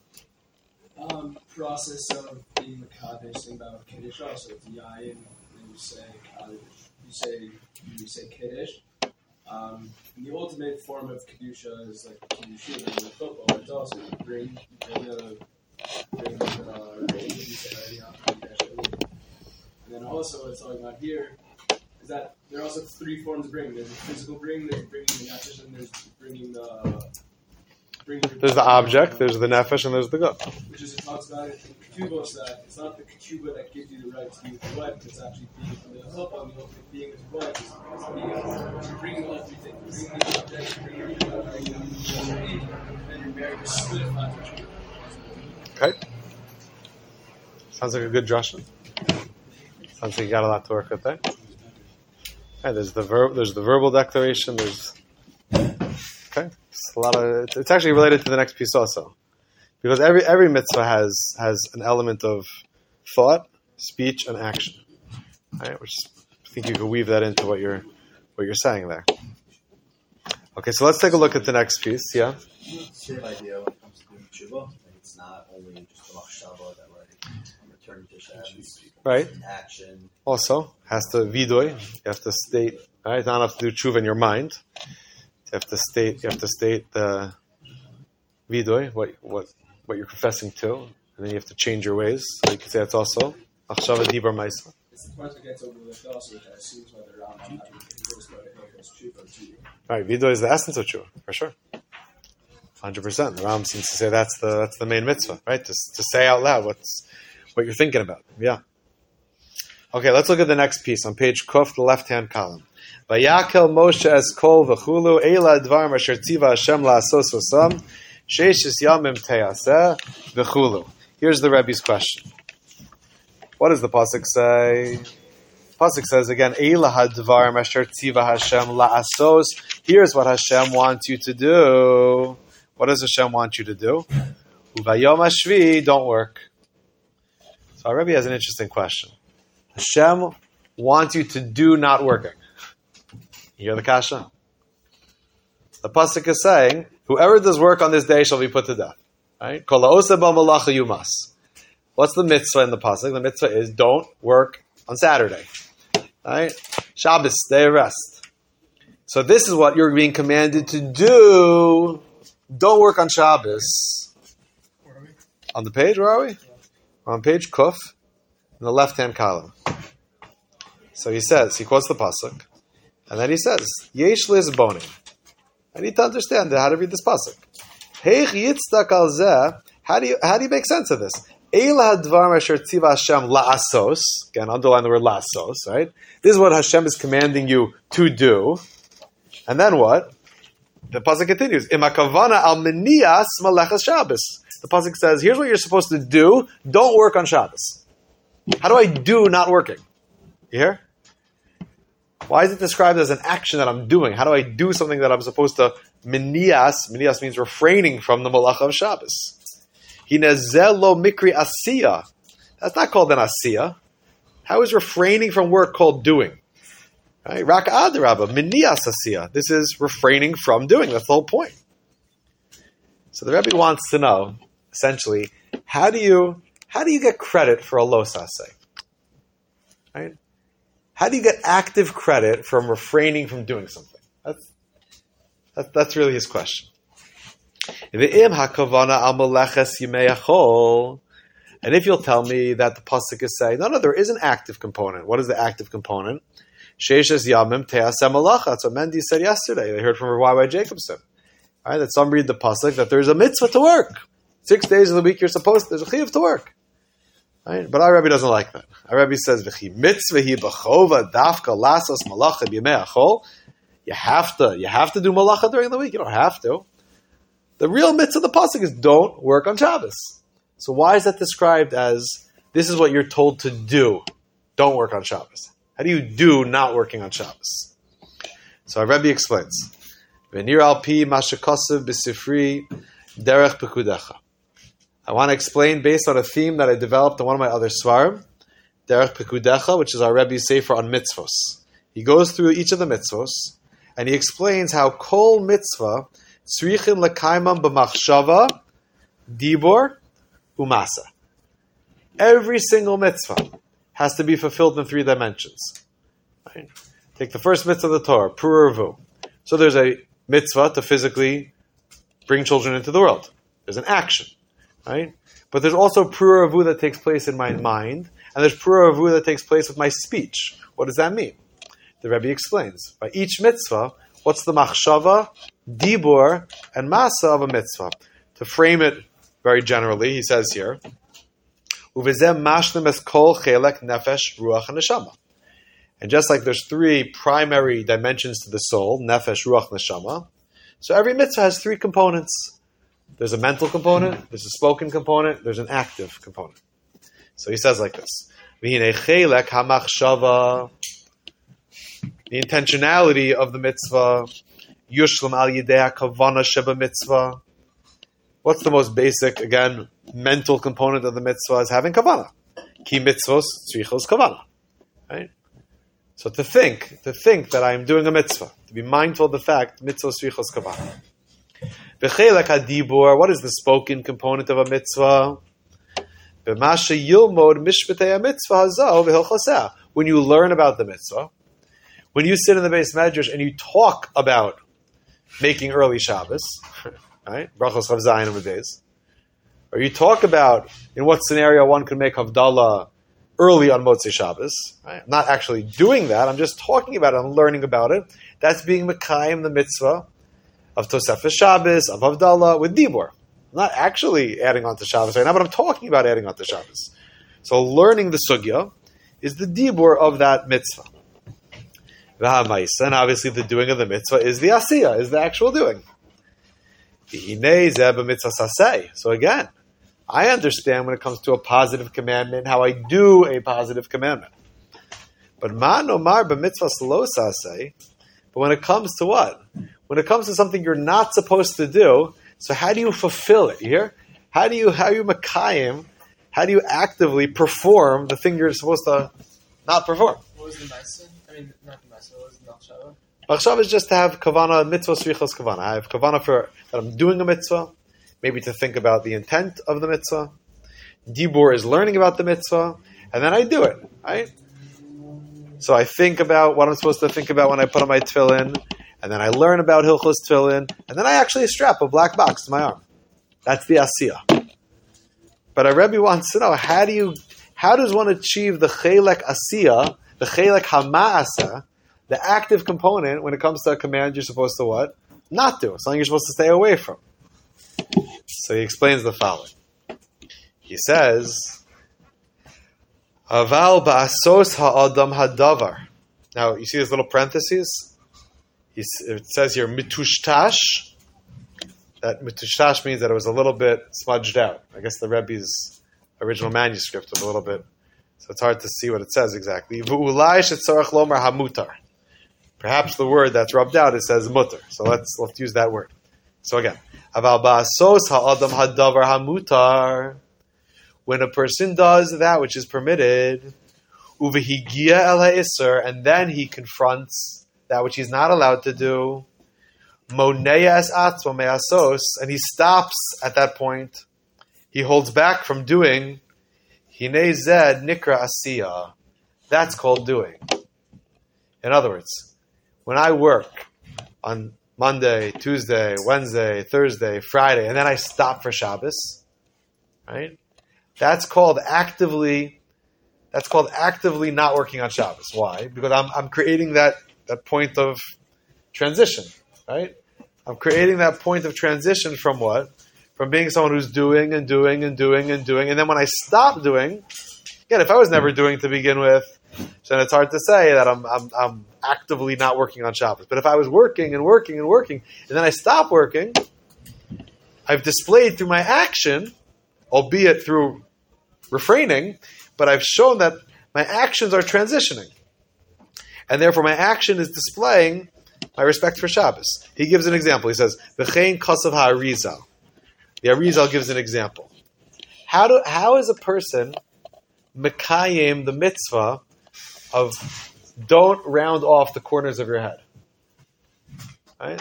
process of being Mekadesh, thing about Kiddush also. It's Yayin, and then you say Kaddish. You say Kiddush. The ultimate form of Kedusha is like Kiddushin in the football. It's also you bring a ring, you say and then also what's talking about here is that there are also three forms of bringing. There's a physical bringing, there's bringing the nefesh, and there's bringing the... There's the object, there's the nefesh, and there's the gut. Which is, it talks about it in Ketubos that it's not the Ketuba that gives you the right to be with your wife, but it's actually being from the help on the ultimate being with your wife. It's bringing everything, bringing the object, bringing the and then you're married to split it. Okay. Sounds like a good drasha. Sounds like you got a lot to work with there. Okay, there's the verbal declaration, there's okay. It's a lot of. It's actually related to the next piece also, because every mitzvah has an element of thought, speech, and action. Right? Which I think you could weave that into what you're saying there. Okay, so let's take a look at the next piece. Yeah. Same idea when it comes to doing tshuva. Like it's not only just the machshava that I'm returning to Hashem. Right. Action. Also has to vidoy. You have to state. Right. You don't have to do tshuva in your mind. You have to state the vidoy, what you're confessing to, and then you have to change your ways. So you can say that's also achshava dibur ma'isa. It's the part that gets overlooked also, which I assume is why the Rambam goes about it as tshuva too. Right, vidoy is the essence of tshuva, for sure. 100%. The Rambam seems to say that's the main mitzvah, right? To say out loud what you're thinking about. Yeah. Okay, let's look at the next piece on page Kuf, the left-hand column. Vayakel Moshe es kol v'chulu eila dvarim asher tziva Hashem la'asos osam sheishis yamim te'aseh v'chulu. Here's the Rebbe's question. What does the pasuk say? The pasuk says again, eila hadvarim asher tziva Hashem la'asos. Here's what Hashem wants you to do. What does Hashem want you to do? Uvayom hashvi, don't work. So our Rebbe has an interesting question. Hashem wants you to do not working. You hear the kasha? The pasuk is saying, whoever does work on this day shall be put to death. Right? Kol ha'oseh bo malacha yumas. What's the mitzvah in the pasuk? The mitzvah is don't work on Saturday. Right? Shabbos, day of rest. So this is what you're being commanded to do. Don't work on Shabbos. Where are we? On the page, where are we? We're on page Kuf, in the left-hand column. So he quotes the pasuk, and then he says, Yesh lizbonim. I need to understand how to read this pasuk. Heich yitzdak al zeh. How do you make sense of this? Eila hadvar asher tziva Hashem la'asos. Again, underline the word la'asos, right? This is what Hashem is commanding you to do. And then what? The pasuk continues. Imakavana al menias malechas Shabbos. The pasuk says, here's what you're supposed to do. Don't work on Shabbos. How do I do not working? You hear? Why is it described as an action that I'm doing? How do I do something that I'm supposed to menias? Menias means refraining from the malacha of Shabbos. Hinezelo mikri asiya. That's not called an asiya. How is refraining from work called doing? Right? Rak adarabba, menias asiya. This is refraining from doing. That's the whole point. So the Rebbe wants to know, essentially, how do you get credit for a lo saseh? Right? How do you get active credit from refraining from doing something? That's really his question. And if you'll tell me that the pasuk is saying, no, there is an active component. What is the active component? Sheishes yamim te'aseh malacha. That's what Mendy said yesterday. They heard from Y.Y. Jacobson. Right? That some read the pasuk that there's a mitzvah to work. 6 days of the week there's a chiyuv to work. Right? But our Rebbe doesn't like that. Our Rebbe says, "V'chi mitzvahi b'chova dafka lasos malacha b'yemei achol." You have to do malacha during the week. You don't have to. The real mitzvah of the pasuk is don't work on Shabbos. So why is that described as this is what you're told to do? Don't work on Shabbos. How do you do not working on Shabbos? So our Rebbe explains, "V'nir al pi mashakasav b'sifri derech pekudecha." I want to explain based on a theme that I developed in one of my other svarim, derech pekudecha, which is our Rebbe's sefer on mitzvos. He goes through each of the mitzvos, and he explains how kol mitzvah tzrichin lekaimam b'machshava, dibor, umasa. Every single mitzvah has to be fulfilled in 3 dimensions. Right? Take the first mitzvah of the Torah, puravu. So there's a mitzvah to physically bring children into the world. There's an action, right? But there's also puravu that takes place in my mind, and there's puravu that takes place with my speech. What does that mean? The Rebbe explains. By each mitzvah, what's the machshava, dibur, and masa of a mitzvah? To frame it very generally, he says here, Uvizem mashlim es kol chelek nefesh, ruach, and neshama. And just like there's 3 primary dimensions to the soul, nefesh, ruach, neshama, so every mitzvah has 3 components. There's a mental component, there's a spoken component, there's an active component. So he says like this, V'hinei chelek hamachshava, the intentionality of the mitzvah, yushlam al yidei kavana sheba mitzvah. What's the most basic, again, mental component of the mitzvah is having kavana. Ki mitzvos tzrichos kavana. Right? So to think that I am doing a mitzvah, to be mindful of the fact, mitzvos tzrichos kavana. V'chelek hadibur, what is the spoken component of a mitzvah? B'masha yilmod mishpatei mitzvah hazah v'hilchoseh. When you learn about the mitzvah, when you sit in the Beis Medrash and you talk about making early Shabbos, right? Brachos Chav Zayin Amud Beis, or you talk about in what scenario one could make Havdalah early on Motzei Shabbos. Right? I'm not actually doing that. I'm just talking about it. I'm learning about it. That's being Mekayim the mitzvah of Tosefes Shabbos, of Havdalah, with Dibur. I'm not actually adding on to Shabbos right now, but I'm talking about adding on to Shabbos. So learning the sugya is the Dibur of that mitzvah. And obviously the doing of the mitzvah is the asiyah, is the actual doing. So again, I understand when it comes to a positive commandment, how I do a positive commandment. But when it comes to what? When it comes to something you're not supposed to do, so how do you fulfill it? You hear? How do you makayim? How do you actively perform the thing you're supposed to not perform? What was the ma'aseh? I mean, not the ma'aseh. What was the machshava? Machshava is just to have kavana, mitzvah srichos kavana. I have kavana for that I'm doing a mitzvah, maybe to think about the intent of the mitzvah. Dibur is learning about the mitzvah, and then I do it, right? So I think about what I'm supposed to think about when I put on my tefillin, and then I learn about Hilchos tefillin, and then I actually strap a black box to my arm. That's the asiyah. But a Rebbe wants to know, how does one achieve the chelek asiyah, the chelek hama'asa, the active component when it comes to a command you're supposed to what? Not do. Something you're supposed to stay away from. So he explains the following. He says, Aval ba'asos ha'adam hadavar. Now, you see this little parentheses? It says here, mitushtash. That mitushtash means that it was a little bit smudged out. I guess the Rebbe's original manuscript was a little bit, so it's hard to see what it says exactly. V'ulai shetzarach lomar hamutar. Perhaps the word that's rubbed out, it says mutar. So let's use that word. So again, aval ba'asos ha'adam hadavar hamutar. When a person does that which is permitted, uvehigia el ha'isser, and then he confronts that which he's not allowed to do, moneya es atzmo me'asos, and he stops at that point, he holds back from doing, hinei zed nikra asiyah. That's called doing. In other words, when I work on Monday, Tuesday, Wednesday, Thursday, Friday, and then I stop for Shabbos, right? That's called actively not working on Shabbos. Why? Because I'm creating that point of transition, right? I'm creating that point of transition from what? From being someone who's doing and doing and doing and doing, and then when I stop doing, Again, if I was never doing to begin with, then it's hard to say that I'm actively not working on Shabbos. But if I was working and working and working, and then I stop working, I've displayed through my action, albeit through refraining, but I've shown that my actions are transitioning. And therefore my action is displaying my respect for Shabbos. He gives an example. He says, V'chein kasav ha'arizal. The Arizal gives an example. How is a person mekayim the mitzvah of don't round off the corners of your head? Right?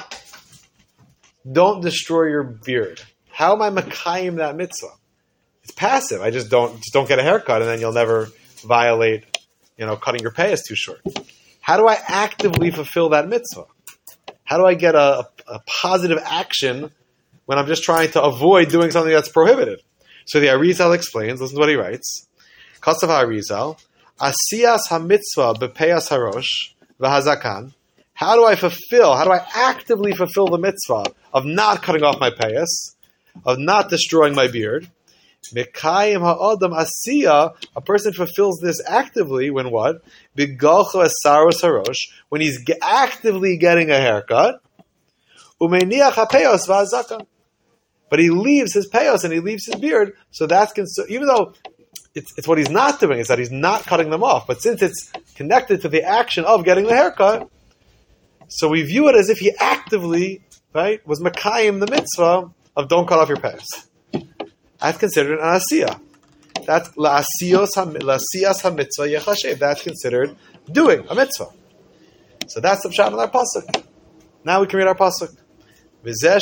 Don't destroy your beard. How am I mekayim that mitzvah? It's passive. I just don't get a haircut, and then you'll never violate, cutting your pay is too short. How do I actively fulfill that mitzvah? How do I get a positive action when I'm just trying to avoid doing something that's prohibited? So the Arizal explains, listen to what he writes. Kasav Arizal, Asiyas ha-mitzvah bepeyas harosh v'hazakan. How do I actively fulfill the mitzvah of not cutting off my payas, of not destroying my beard? Mekayim ha'adam asiya, a person fulfills this actively when what? Bigalcho esaros harosh, when he's actively getting a haircut. Umeiniach ha'peyos v'hazakan. But he leaves his payos and he leaves his beard, so that's even though it's what he's not doing, is that he's not cutting them off. But since it's connected to the action of getting the haircut, so we view it as if he actively, right, was mekayim the mitzvah of don't cut off your payos. That's considered an asiyah. That's la'asiyas ha-mitzvah yechashev. That's considered doing a mitzvah. So that's the pshat in our pasuk. Now we can read our pasuk. Now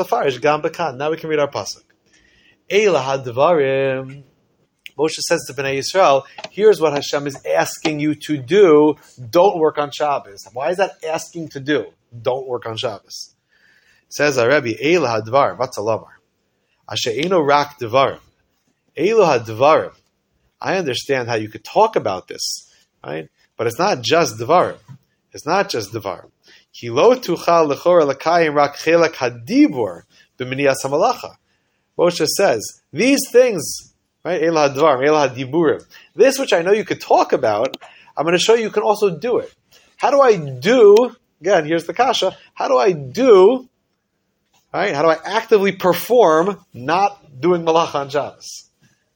we can read our pasuk. Eila hadvarim. Moshe says to Bnei Yisrael, here's what Hashem is asking you to do. Don't work on Shabbos. Why is that asking to do? Don't work on Shabbos. It says our Rebbe, Eila hadvarim. What's a lamar? Ashe'eno rak dvarim. Eila hadvarim. I understand how you could talk about this, right? But it's not just dvarim. It's not just dvarim. Ki lo tuchal lechor lakayim rak chelak hadibur b'miniyas hamalacha. Moshe says, these things, right? Eila hadvarim, eila hadiburim. This which I know you could talk about, I'm going to show you can also do it. How do I do, again, here's the kasha, how do I do, right? How do I actively perform not doing malacha on Shabbos?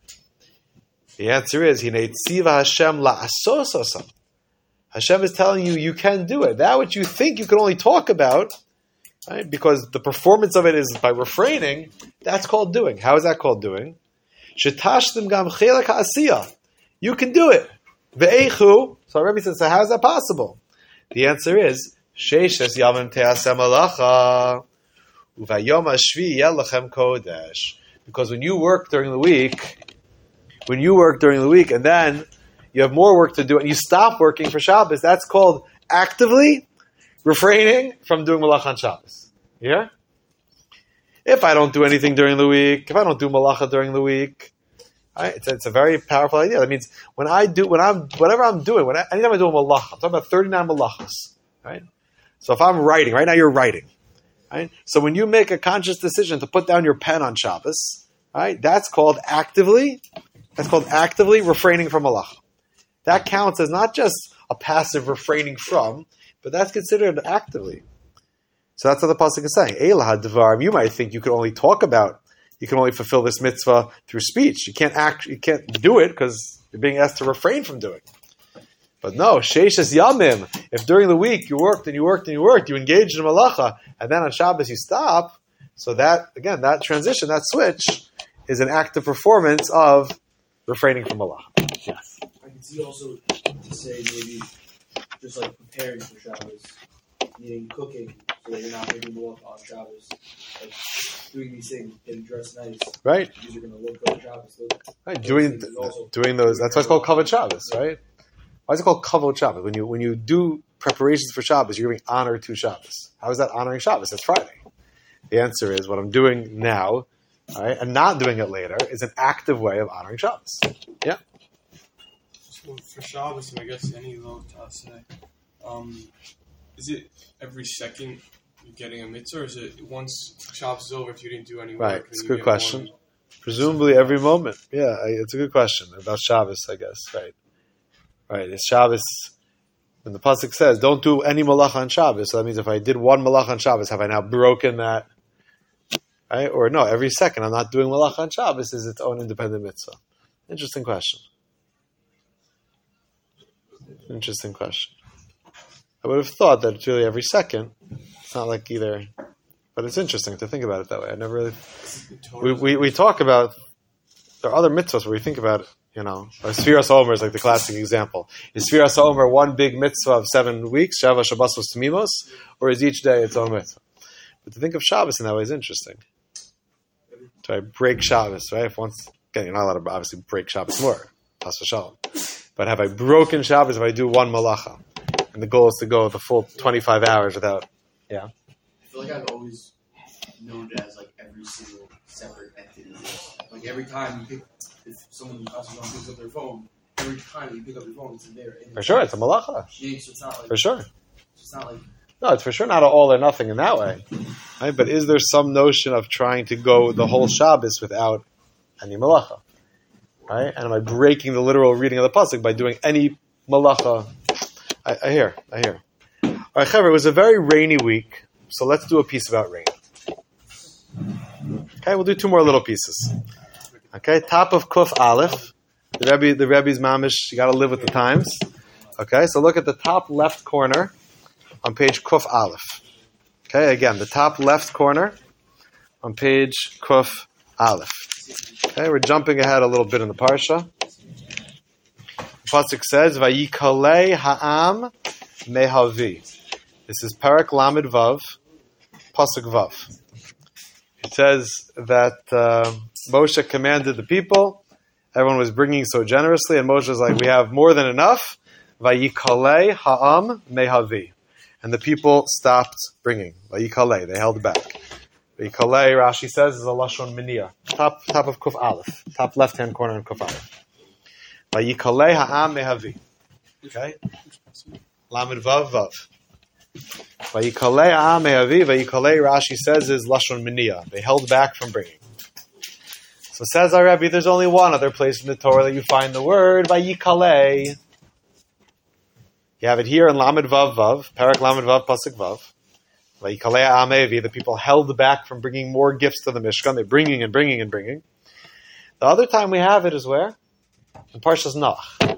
The answer is, Hinei tziva Hashem la'asos osam. Hashem is telling you, you can do it. That which you think you can only talk about, right, because the performance of it is by refraining, that's called doing. How is that called doing? Shetashtem gam chelak ha'asiyah. You can do it. Ve'echu. So our Rebbe says, so how is that possible? The answer is, Sheishes yamim te'aseh malacha. Uvayom hashvi yelachem kodesh. Because when you work during the week, and then you have more work to do, and you stop working for Shabbos, that's called actively refraining from doing malacha on Shabbos. Yeah? If I don't do anything during the week, if I don't do malacha during the week, right, it's a very powerful idea. That means whatever I'm doing, anytime I do a malacha, I'm talking about 39 malachas, right? So if I'm writing, right now you're writing, right? So when you make a conscious decision to put down your pen on Shabbos, right, that's called actively refraining from malacha. That counts as not just a passive refraining from, but that's considered actively. So that's what the pasuk is saying. Eila hadvarim. You might think you can only fulfill this mitzvah through speech. You can't do it because you're being asked to refrain from doing. But no, sheishes yamim. If during the week you worked and you worked and you worked, you engaged in malacha, and then on Shabbos you stop. So that transition, that switch, is an active performance of refraining from malacha. Yes. I can see also to say maybe just like preparing for Shabbos, meaning cooking, so that you're not making more on Shabbos. Like doing these things, getting dressed nice. Right. Because you're going to look good on Shabbos. Right. Doing those. That's why it's called kavod Shabbos, right? Why is it called kavod Shabbos? When you do preparations for Shabbos, you're giving honor to Shabbos. How is that honoring Shabbos? That's Friday. The answer is what I'm doing now, right, and not doing it later is an active way of honoring Shabbos. Yeah. So for Shabbos, and I guess any low taseh, is it every second you're getting a mitzvah, or is it once Shabbos is over if you didn't do any work? Right, it's a good question. Presumably every moment. Yeah, it's a good question about Shabbos, I guess. Right. It's Shabbos. When the pasuk says, "Don't do any malacha on Shabbos," so that means if I did one malacha on Shabbos, have I now broken that? Right? Or no, every second I'm not doing malacha on Shabbos is its own independent mitzvah. Interesting question. I would have thought that it's really every second. It's not like either, but it's interesting to think about it that way. I never really. We talk about, there are other mitzvahs where we think about, like Sfiras Omer is like the classic example. Is Sfiras Omer one big mitzvah of 7 weeks, Shavas Shabbosos Tamimos, or is each day its own mitzvah? But to think of Shabbos in that way is interesting. So I break Shabbos, right? If once, again, you're not allowed to obviously break Shabbos more, Chas v'shalom. But have I broken Shabbos if I do one malacha? And the goal is to go the full 25 hours without, I feel like I've always known it as like every single separate entity. Like every time if someone picks up their phone, every time you pick up your phone, it's in there. For sure, it's a malacha. Yeah, so it's not like, for sure. It's not like. No, it's for sure not all or nothing in that way. Right? But is there some notion of trying to go the whole Shabbos without any malacha? Right? And am I breaking the literal reading of the pasuk by doing any malacha? I hear. All right, Chaver, it was a very rainy week, so let's do a piece about rain. Okay, we'll do 2 more little pieces. Okay, top of Kuf Aleph. The Rebbe's mamish, you got to live with the times. Okay, so look at the top left corner on page Kuf Aleph. Okay, again, the top left corner on page Kuf Aleph. Okay, we're jumping ahead a little bit in the parsha. The pasuk says, "Vayikalei ha'am mehavi." This is Parak Lamed Vav, pasuk Vav. It says that Moshe commanded the people. Everyone was bringing so generously, and Moshe was like, "We have more than enough." Vayikalei ha'am mehavi, and the people stopped bringing. Vayikalei, they held back. Vayikalei, Rashi says, is a lashon miniyah. Top of Kuf Aleph, top left hand corner in Kuf Aleph. Vayikalei ha'am mehavi. Okay, Lamed Vav Vav. Vayikalei ha'am mehavi. Vayikalei, Rashi says, is lashon miniyah. They held back from bringing. So says our Rebbe, there's only one other place in the Torah that you find the word Vayikalei. You have it here in Lamed Vav Vav, Parak Lamed Vav Pasuk Vav. Vayikalei ha'am mehavi. The people held back from bringing more gifts to the Mishkan. They're bringing and bringing and bringing. The other time we have it is where? In Parshas Noach.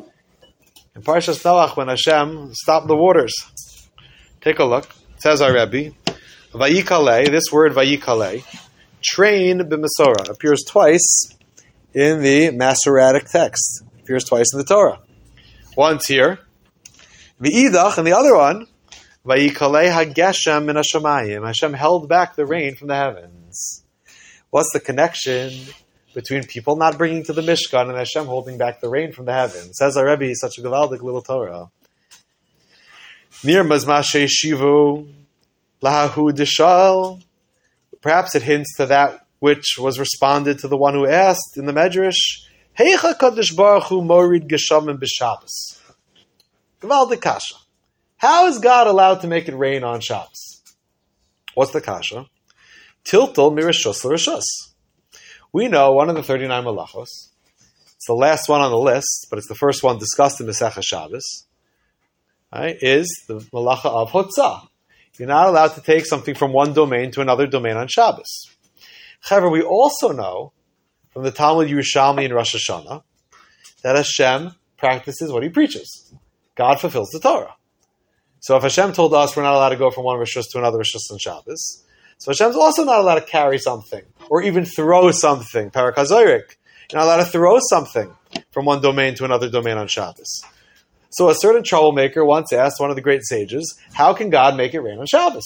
In Parshas Noach, when Hashem stopped the waters. Take a look. It says our Rebbe, Vayikalei, this word Vayikalei, train b'Mesorah, appears twice in the Masoretic text. Appears twice in the Torah. Once here, V'idach, and the other one, Vayikalei hageshem min hashamayim. Hashem held back the rain from the heavens. What's the connection between people not bringing to the Mishkan and Hashem holding back the rain from the heavens? Says our Rebbe, such a gewaldic little Torah. Nirmaz mashe shivu lahahu dishal. Perhaps it hints to that which was responded to the one who asked in the Medrash. Heicha kadosh baruch hu morid geshamim b'Shabbos. Gewaldic kasha. How is God allowed to make it rain on Shabbos? What's the kasha? Tiltal mirishus l'rishus. We know one of the 39 malachos. It's the last one on the list, but it's the first one discussed in Masechah Shabbos. Right, is the malacha of hotzah. You're not allowed to take something from one domain to another domain on Shabbos. However, we also know from the Talmud Yerushalmi in Rosh Hashanah that Hashem practices what He preaches. God fulfills the Torah. So if Hashem told us we're not allowed to go from one rishus to another rishus on Shabbos, so Hashem's also not allowed to carry something or even throw something. Parak HaZoyrek, you're not allowed to throw something from one domain to another domain on Shabbos. So a certain troublemaker once asked one of the great sages, how can God make it rain on Shabbos?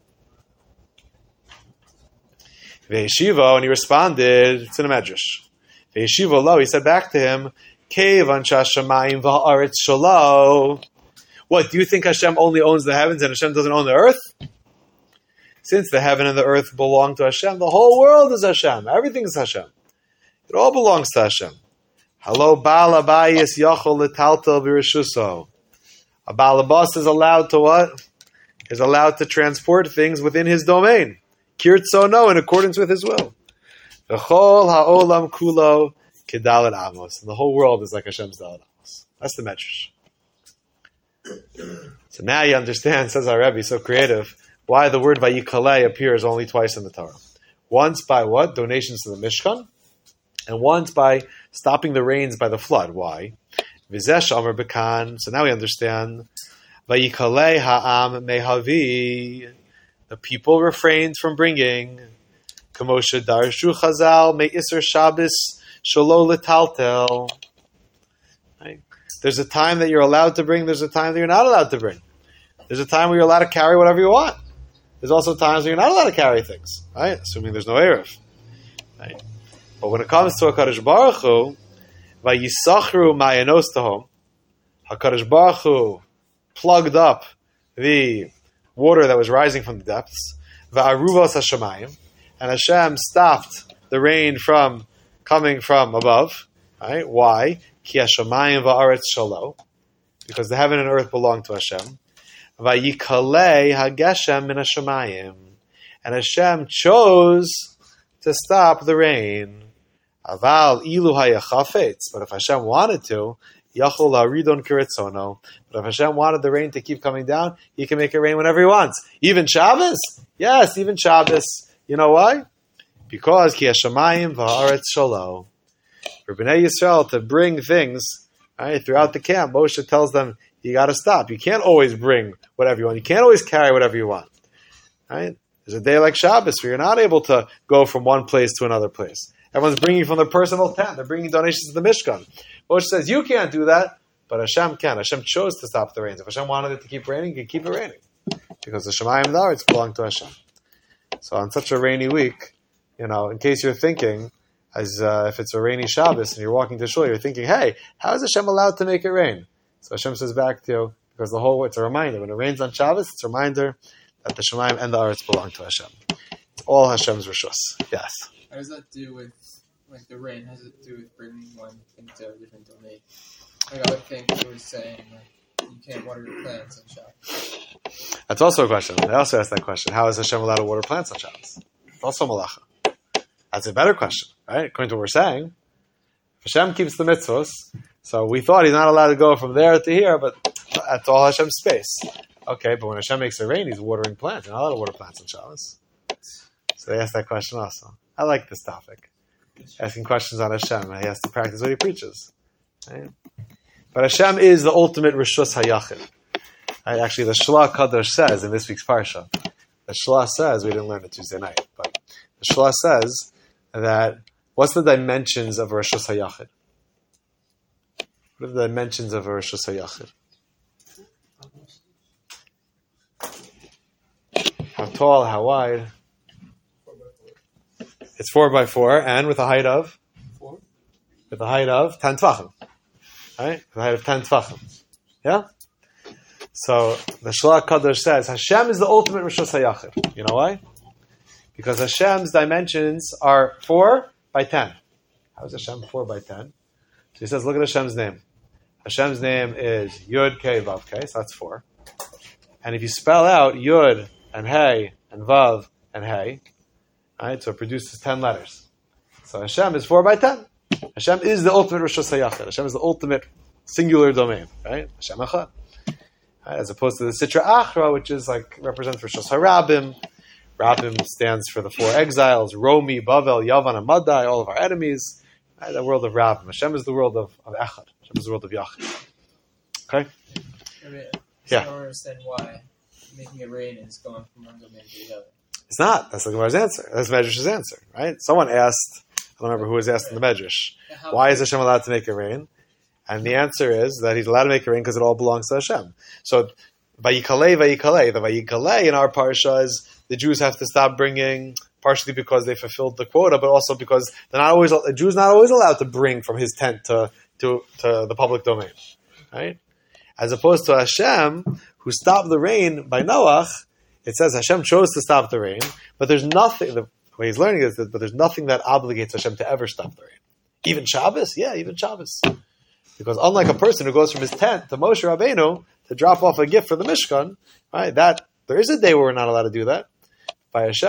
Ve'yeshivo, and he responded, it's in a Medrash. Ve'yeshivo lo, he said back to him, Kevan shashamayim va'aretz shalo. What, do you think Hashem only owns the heavens and Hashem doesn't own the earth? Since the heaven and the earth belong to Hashem, the whole world is Hashem. Everything is Hashem. It all belongs to Hashem. Hello, Baal Abayis Yachol L'Taltal V'Rishuso. A Baal Abbas is allowed to what? Is allowed to transport things within his domain. Kirtzono, in accordance with his will. V'chol ha'olam kulo kedalet amos. And the whole world is like Hashem's dalet amos. That's the medrash. So now you understand, says our Rebbe, so creative, why the word Vayikalei appears only twice in the Torah. Once by what? Donations to the Mishkan. And once by stopping the rains by the flood. Why? Vizesh Amar Bekan. So now we understand. Vayikalei ha'am mehavi. The people refrained from bringing. Kamosha darshu chazal me'isr Shabbos shalo letaltel. Right? There's a time that you're allowed to bring. There's a time that you're not allowed to bring. There's a time where you're allowed to carry whatever you want. There's also times where you're not allowed to carry things, right? Assuming there's no Erev. Right? But when it comes to HaKadosh Baruch Hu, Vayisachru ma'ayanos tahom, HaKadosh Baruch Hu plugged up the water that was rising from the depths, Va'aruvos hashamayim, and Hashem stopped the rain from coming from above. Right? Why? Ki hashamayim va'aretz shalo, because the heaven and earth belong to Hashem. Vayikalei hageshem min hashamayim, and Hashem chose to stop the rain. Aval ilu hayachafetz, but if Hashem wanted to, yachol haridon kiritzono. But if Hashem wanted the rain to keep coming down, He can make it rain whenever He wants. Even Shabbos? Yes, even Shabbos. You know why? Because ki hashamayim va'aretz shalo. For Bnei Yisrael to bring things, right, throughout the camp, Moshe tells them, you got to stop. You can't always bring whatever you want. You can't always carry whatever you want. Right? There's a day like Shabbos where you're not able to go from one place to another place. Everyone's bringing from their personal tent. They're bringing donations to the Mishkan. Moshe says, you can't do that, but Hashem can. Hashem chose to stop the rains. If Hashem wanted it to keep raining, He can keep it raining. Because the Shemayim and the Aretz belong to Hashem. So on such a rainy week, in case you're thinking, as if it's a rainy Shabbos and you're walking to shul, you're thinking, hey, how is Hashem allowed to make it rain? So Hashem says back to you, because it's a reminder. When it rains on Shabbos, it's a reminder that the Shemayim and the Aretz belong to Hashem. It's all Hashem's rishus. Yes. How does that do with, the rain? How does it do with bringing one thing to a different domain? I would think it was saying, you can't water your plants on Shabbos. That's also a question. They also asked that question. How is Hashem allowed to water plants on Shabbos? It's also malacha. That's a better question, right? According to what we're saying, Hashem keeps the mitzvos. So we thought He's not allowed to go from there to here, but that's all Hashem's space. Okay, but when Hashem makes it rain, He's watering plants. You're not allowed to water plants on Shabbos. So they asked that question also. I like this topic. Asking questions on Hashem, and He has to practice what He preaches. Right? But Hashem is the ultimate Rishus HaYachid. Right? Actually, the Shlah Kadosh says in this week's Parsha, the Shlah says, we didn't learn it Tuesday night, but the Shlah says that, what's the dimensions of a Rishus HaYachid? What are the dimensions of a Rishus HaYachid? How tall, how wide? It's 4x4, and with a height of? 4. With a height of 10 tvachim. Right? With a height of 10 tvachim. Yeah? So, the Shlah Kadosh says, Hashem is the ultimate Rishus HaYachid. You know why? Because Hashem's dimensions are 4 by 10. How is Hashem 4 by 10? So he says, look at Hashem's name. Hashem's name is Yud, Kei, Vav, Kei, so that's 4. And if you spell out Yud and Hey and Vav and Hey, right, so it produces 10 letters. So Hashem is 4 by 10. Hashem is the ultimate Rishus HaYachid. Hashem is the ultimate singular domain, right? Hashem Echad. Right? As opposed to the Sitra Achra, which is represents Rishus HaRabim. Rabim stands for the 4 exiles, Romi, Bavel, Yavan, and Madai, all of our enemies. Right? The world of Rabim. Hashem is the world of Echad. Hashem is the world of Yachid. Okay? I don't understand why making it rain is going from one domain to the other. It's not. That's the Gemara's answer. That's Medrash's answer, right? Someone asked, I don't remember who was asked in the Medrash, why is Hashem allowed to make it rain? And the answer is that He's allowed to make it rain because it all belongs to Hashem. So, Vayikalei, Vayikalei. The Vayikalei in our parsha is the Jews have to stop bringing, partially because they fulfilled the quota, but also because the Jew's not always allowed to bring from his tent to the public domain, right? As opposed to Hashem, who stopped the rain by Noach. It says Hashem chose to stop the rain, but there's nothing, the way he's learning is that, but there's nothing that obligates Hashem to ever stop the rain. Even Shabbos? Yeah, even Shabbos. Because unlike a person who goes from his tent to Moshe Rabbeinu to drop off a gift for the Mishkan, right, that there is a day where we're not allowed to do that. By Hashem,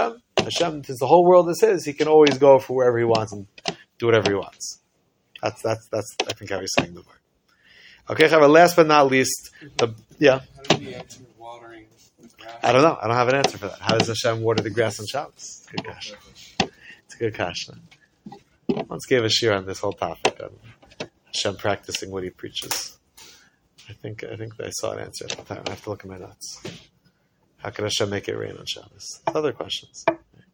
Hashem, since the whole world is His, He can always go for wherever He wants and do whatever He wants. That's I think how He's saying the word. Okay, Chaver, last but not least, How does He answer watering the grass? I don't know. I don't have an answer for that. How does Hashem water the grass on Shabbos? Good question. It's a good question. Once gave a shir on this whole topic on Hashem practicing what He preaches. I think I saw an answer at the time. I have to look at my notes. How can Hashem make it rain on Shabbos? Other questions.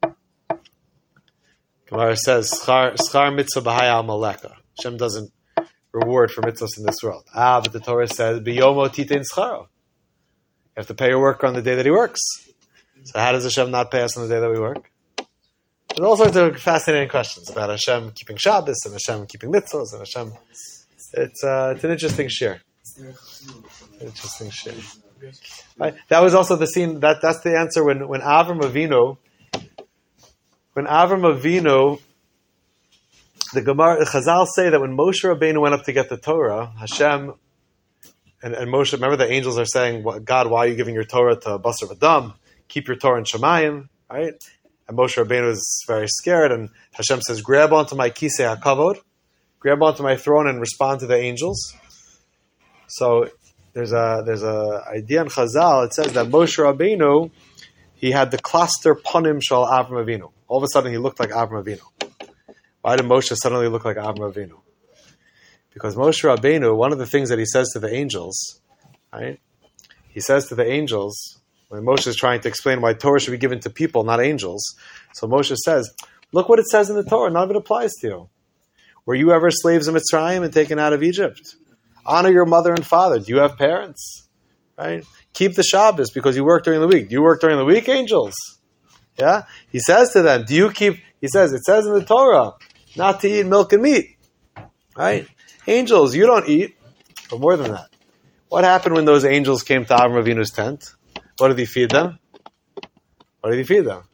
Gemara says, "Schar mitzvah b'haya maleka." Hashem doesn't reward for mitzvahs in this world. But the Torah says, "Biyomo titein scharo." You have to pay your worker on the day that he works. So how does Hashem not pay us on the day that we work? There's all sorts of fascinating questions about Hashem keeping Shabbos and Hashem keeping mitzvahs and Hashem. It's an interesting shir. Interesting shir. Right? That was also the scene. That's the answer when Avram Avinu. When Avram Avinu, the Chazal say that when Moshe Rabbeinu went up to get the Torah, Hashem and Moshe, remember the angels are saying, God, why are you giving your Torah to Basar V'Dam? Keep your Torah in Shemayim, right? And Moshe Rabbeinu is very scared, and Hashem says, grab onto my kisei hakavod, grab onto my throne and respond to the angels. So there's a idea in Chazal, it says that Moshe Rabbeinu, he had the cluster panim shal Avram Avinu. All of a sudden he looked like Avram Avinu. Why did Moshe suddenly look like Avram Avinu? Because Moshe Rabbeinu, one of the things that he says to the angels, right? He says to the angels, when Moshe is trying to explain why Torah should be given to people, not angels, so Moshe says, look what it says in the Torah, none of it applies to you. Were you ever slaves in Mitzrayim and taken out of Egypt? Honor your mother and father. Do you have parents? Right? Keep the Shabbos because you work during the week. Do you work during the week, angels? Yeah? He says to them, he says, it says in the Torah, not to eat milk and meat. Right? Angels, you don't eat. But more than that. What happened when those angels came to Avram Avinu's tent? What did he feed them? What did he feed them?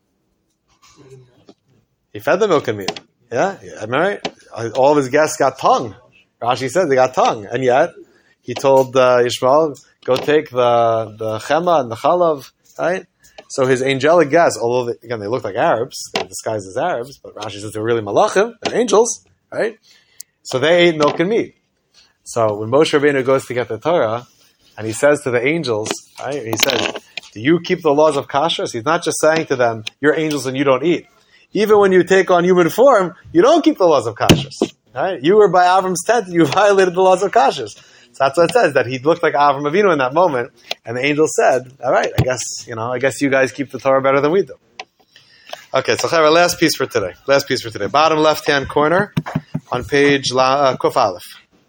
He fed them milk and meat. Yeah? Am I right? All of his guests got tongue. Rashi said they got tongue. And yet, he told Yishmael, go take the chema and the chalav. Right? So his angelic guests, although they look like Arabs, they're disguised as Arabs, but Rashi says they're really malachim, they're angels, right? So they ate milk and meat. So when Moshe Rabbeinu goes to get the Torah, and he says to the angels, right, he says, do you keep the laws of kashrus? He's not just saying to them, you're angels and you don't eat. Even when you take on human form, you don't keep the laws of kashrus. Right? You were by Avram's tent and you violated the laws of kashrus. So that's what it says, that he looked like Avram Avinu in that moment, and the angel said, all right, I guess you guys keep the Torah better than we do. Okay, so our last piece for today. Bottom left-hand corner on page Kuf Aleph.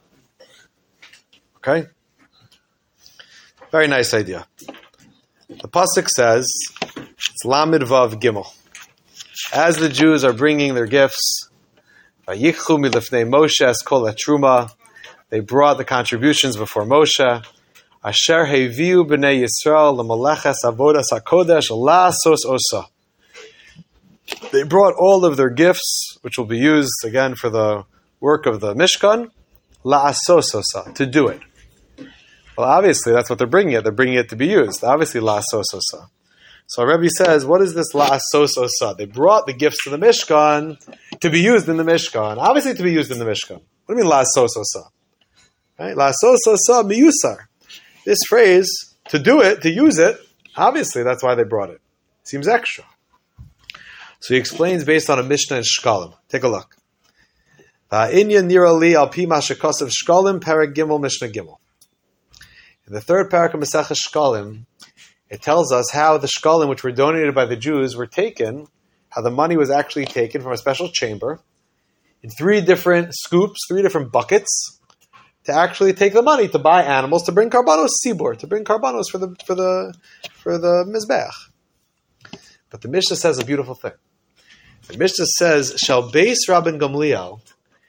Okay? Very nice idea. The pasuk says, it's Lamed Vav Gimel. As the Jews are bringing their gifts, Vayikchu milifnei Moshe es kol truma. They brought the contributions before Moshe. Asher heviu b'nei Yisrael l'maleches avodas hakodesh la'asos osa. They brought all of their gifts, which will be used again for the work of the Mishkan, la'asos osa, to do it. Well, obviously that's what they're bringing it. They're bringing it to be used. Obviously, la'asos osa. So Rebbe says, what is this la'asos osa? They brought the gifts to the Mishkan to be used in the Mishkan. Obviously, to be used in the Mishkan. What do you mean la'asos osa? Right? La'asos osa miyusar. This phrase, to do it, to use it, obviously that's why they brought it. Seems extra. So he explains based on a Mishnah in Shkalim. Take a look. Inyan nira li al pi mashakasav Shkalim perek gimel Mishnah gimel. In the third parak of Masechah Shkalim, it tells us how the Shkalim, which were donated by the Jews, were taken, how the money was actually taken from a special chamber in 3 different scoops, 3 different buckets, to actually take the money to buy animals, to bring karbanos sibor, to bring karbanos for the mizbeach. But the Mishnah says a beautiful thing. The Mishnah says, "Shall base Rabban Gamliel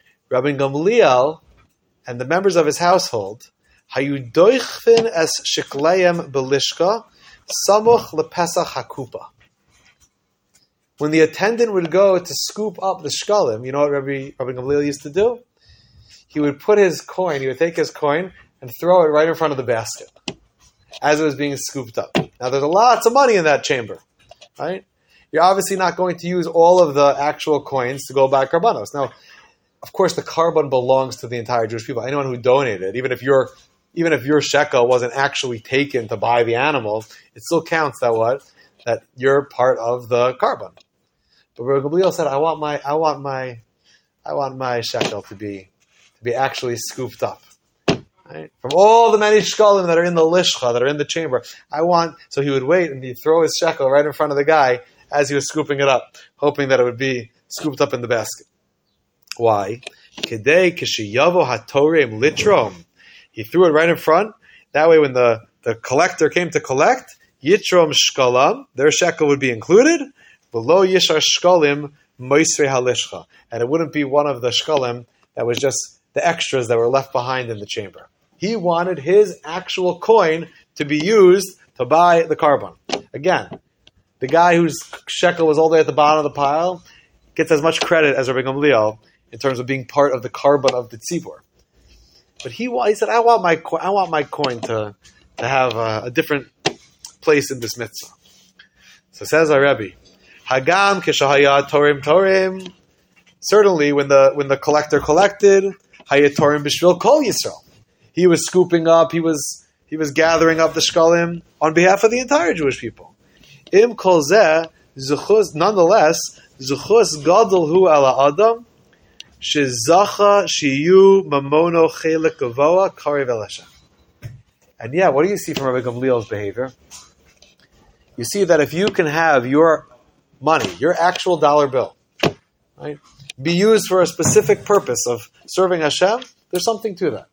and the members of his household, hayu doichvin es shikleim belishka samuch lepesach hakupa." When the attendant would go to scoop up the shkalim, you know what Rabban Gamliel used to do? He would put his coin, he would take his coin and throw it right in front of the basket as it was being scooped up. Now there's lots of money in that chamber, right? you're obviously not going to use all of the actual coins to go buy karbanos. Now, of course, the karban belongs to the entire Jewish people. Anyone who donated, even if your shekel wasn't actually taken to buy the animal, it still counts that you're part of the karban. But Rabbi Gamliel said, I want my shekel to be actually scooped up. Right? From all the many shkalim that are in the lishcha, that are in the chamber, so he would wait and he'd throw his shekel right in front of the guy as he was scooping it up, hoping that it would be scooped up in the basket. Why? Kedei kishiyavo hatorem litrom. He threw it right in front. That way when the collector came to collect, yitrom shkalam, their shekel would be included, below yishar shkalim moisre halishcha. And it wouldn't be one of the shkalim that was just the extras that were left behind in the chamber. He wanted his actual coin to be used to buy the karban. Again, the guy whose shekel was all the way at the bottom of the pile gets as much credit as Rabbi Gamliel in terms of being part of the karban of the tzibur. But he said, I want my coin to have a different place in this mitzvah. So says our Rebbe, Hagam kishahaya torim. Certainly, when the collector collected, hayatorim b'shvil kol Yisrael. He was scooping up. He was gathering up the shkalim on behalf of the entire Jewish people. Im kol zeh zuchus. Nonetheless, zuchus gadol hu ala adam shezacha shiyu mamono chelik gavoa karev el Hashem. And yeah, what do you see from Rabbi Gamliel's behavior? You see that if you can have your money, your actual dollar bill, right, be used for a specific purpose of serving Hashem, there's something to that.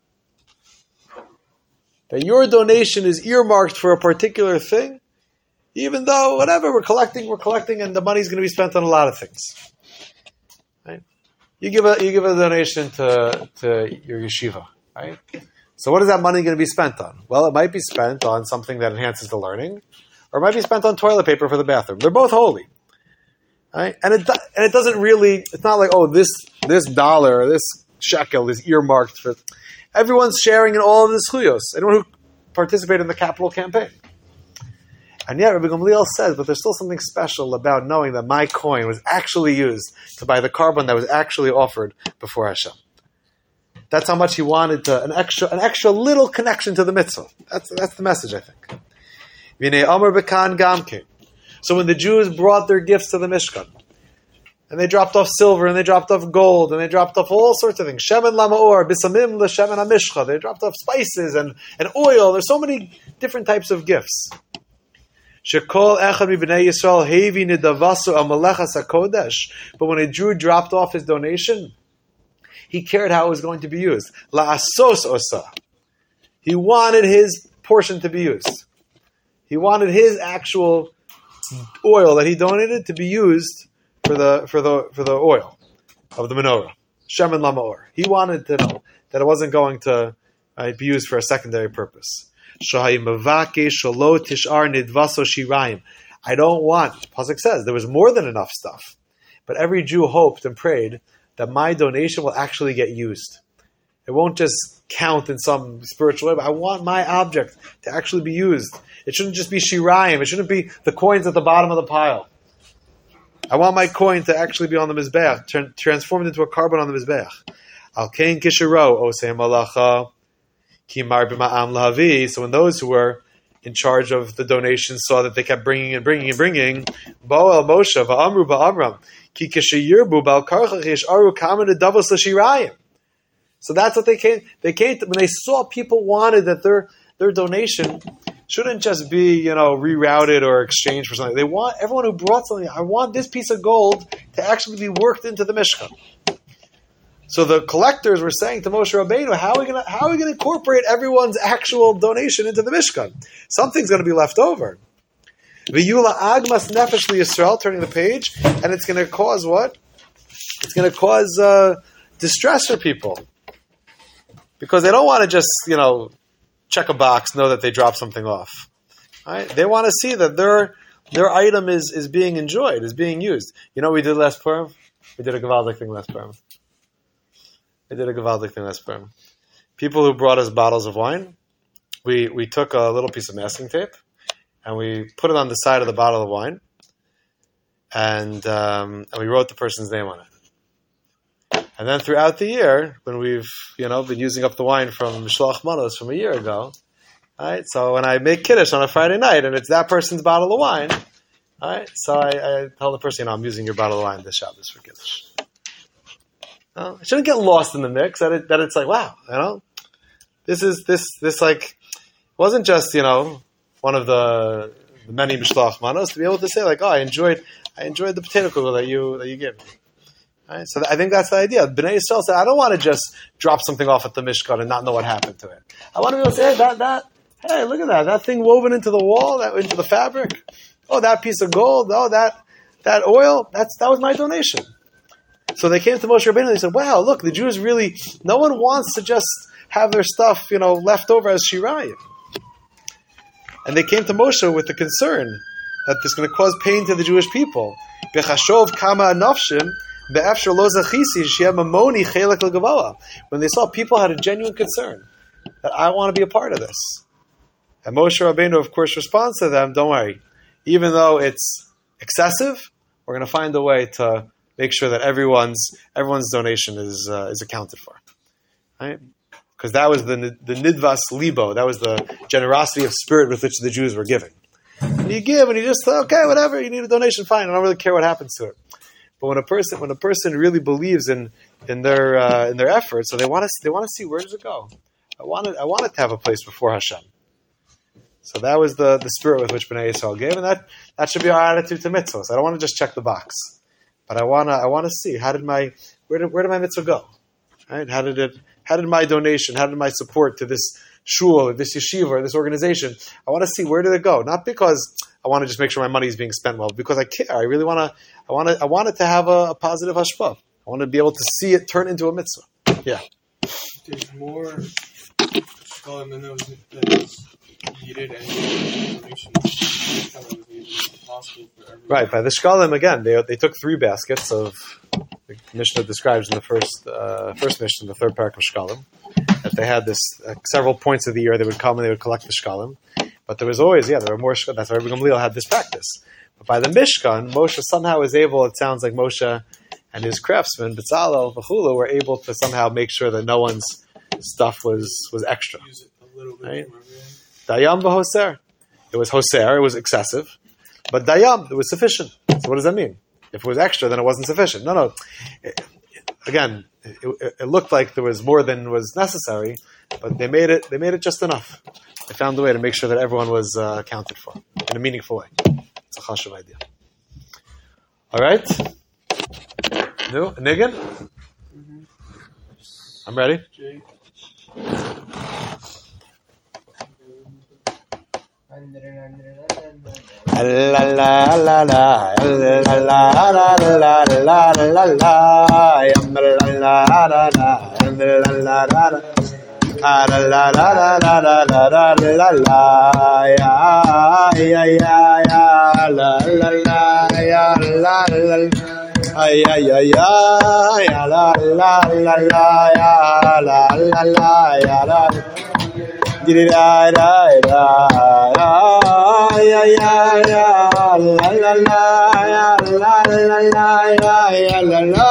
That your donation is earmarked for a particular thing, even though whatever we're collecting, and the money's going to be spent on a lot of things. Right? You give a donation to your yeshiva, right? So what is that money going to be spent on? Well, it might be spent on something that enhances the learning, or it might be spent on toilet paper for the bathroom. They're both holy. Right? And it doesn't really, it's not like, oh, this dollar, or this shekel is earmarked for, everyone's sharing in all of the zchuyos, anyone who participated in the capital campaign. And yet, Rabbi Gamliel says, but there's still something special about knowing that my coin was actually used to buy the karban that was actually offered before Hashem. That's how much he wanted an extra little connection to the mitzvah. That's the message, I think. V'nei amar b'kan gamke. So when the Jews brought their gifts to the Mishkan, and they dropped off silver, and they dropped off gold, and they dropped off all sorts of things, shemen lamaor, bisamim l'shemen hamishcha, they dropped off spices and oil. There's so many different types of gifts. Shekol echad mibnei Yisrael hevi nidavasu al malechas hakodesh. But when a Jew dropped off his donation, he cared how it was going to be used. La'asos osa. He wanted his portion to be used. He wanted his actual oil that he donated to be used for the oil of the menorah. Shemen lamaor. He wanted to know that it wasn't going to be used for a secondary purpose. I don't want, Pasuk says, there was more than enough stuff. But every Jew hoped and prayed that my donation will actually get used. It won't just count in some spiritual way, but I want my object to actually be used. It shouldn't just be shirayim. It shouldn't be the coins at the bottom of the pile. I want my coin to actually be on the mizbeach, transformed into a karban on the mizbeach. Al kain kishiro osei malacha kimar b'ma'am lahavi. So when those who were in charge of the donation saw that they kept bringing and bringing and bringing, bo el Moshe va'amru ba'amram ki kishayirbu bal karchach yisharu kamen edavos l'shirayim. So that's what they came. They came when they saw people wanted that their donation shouldn't just be, rerouted or exchanged for something. They want everyone who brought something. I want this piece of gold to actually be worked into the Mishkan. So the collectors were saying to Moshe Rabbeinu, how are we going to incorporate everyone's actual donation into the Mishkan? Something's going to be left over. V'yula agmas nefesh liyisrael, turning the page, and it's going to cause what? It's going to cause distress for people. Because they don't want to just, check a box, know that they dropped something off. Right? They want to see that their item is being enjoyed, is being used. You know what we did last Purim? We did a Gavaldik thing last Purim. People who brought us bottles of wine, we took a little piece of masking tape and we put it on the side of the bottle of wine. and we wrote the person's name on it. And then throughout the year, when we've been using up the wine from Mishloach Manos from a year ago, right? So when I make Kiddush on a Friday night and it's that person's bottle of wine, right? So I tell the person, I'm using your bottle of wine this Shabbos for Kiddush. It shouldn't get lost in the mix that it's like, wow, this like, it wasn't just, one of the many Mishloach Manos to be able to say like, oh, I enjoyed the potato kugel that you gave me. Right? So I think that's the idea. Bnei Yisrael said, I don't want to just drop something off at the Mishkan and not know what happened to it. I want to be able to say, hey, look at that thing woven into the wall, into the fabric. Oh, that piece of gold. Oh, that oil. That was my donation. So they came to Moshe Rabbeinu and they said, wow, look, the Jews really, no one wants to just have their stuff, left over as shirayim. And they came to Moshe with the concern that this is going to cause pain to the Jewish people. Bechashov kama anafshim be'efshar lo zachisi she'eh mamoni chelek l'gavoah. When they saw people had a genuine concern that I want to be a part of this. And Moshe Rabbeinu, of course, responds to them, don't worry. Even though it's excessive, we're going to find a way to make sure that everyone's donation is accounted for. Right? Because that was the nidvas libo, that was the generosity of spirit with which the Jews were giving. And you give, and you just okay, whatever. You need a donation, fine. I don't really care what happens to it. But when a person really believes in their efforts, so they want to see where does it go. I want it to have a place before Hashem. So that was the spirit with which Bnei Yisrael gave, and that should be our attitude to mitzvahs. I don't want to just check the box, but I want to see where did my mitzvah go, right? How did my donation, how did my support to this shul or this yeshiva or this organization? I want to see where did it go, not because I want to just make sure my money is being spent well, because I care. I really want to. I want it to have a positive hashpah. I want to be able to see it turn into a mitzvah. Yeah. There's more scholar than those that is needed and information possible for everyone. Right. By the shkalim again, they took 3 baskets of the Mishnah describes in the first Mishnah, the third parak of shkalim, that they had this several points of the year they would come and they would collect the shkalim. But there was always, there were more shkalim. That's why Rabbi Gamliel had this practice. But by the Mishkan, Moshe somehow was able, it sounds like Moshe and his craftsmen, Bezalel, V'chulu, were able to somehow make sure that no one's stuff was extra. Use it a little bit right? more. Dayam v'hoser. It was hoser, it was excessive. But dayam, it was sufficient. So what does that mean? If it was extra, then it wasn't sufficient. No. It looked like there was more than was necessary, but they made it just enough. They found a way to make sure that everyone was accounted for in a meaningful way. It's a chashuv idea. All right? No? Nigan? Mm-hmm. I'm ready. Jake. La la la la la la la la la la la la la yam la la la la la la la la la ya la la la ya la la ay ay ay ya la la la la ya la la la ya la da da da ya ya ya la la la ya la la la ya la la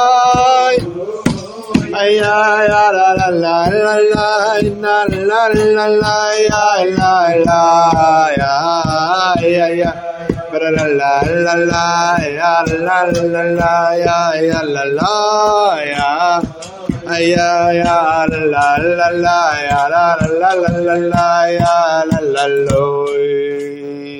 ay ya ya la la la la la la la la ya la la ya ya la la la la ya la la la ya la la ya ay ya ya la la la ya la la la la ya la la la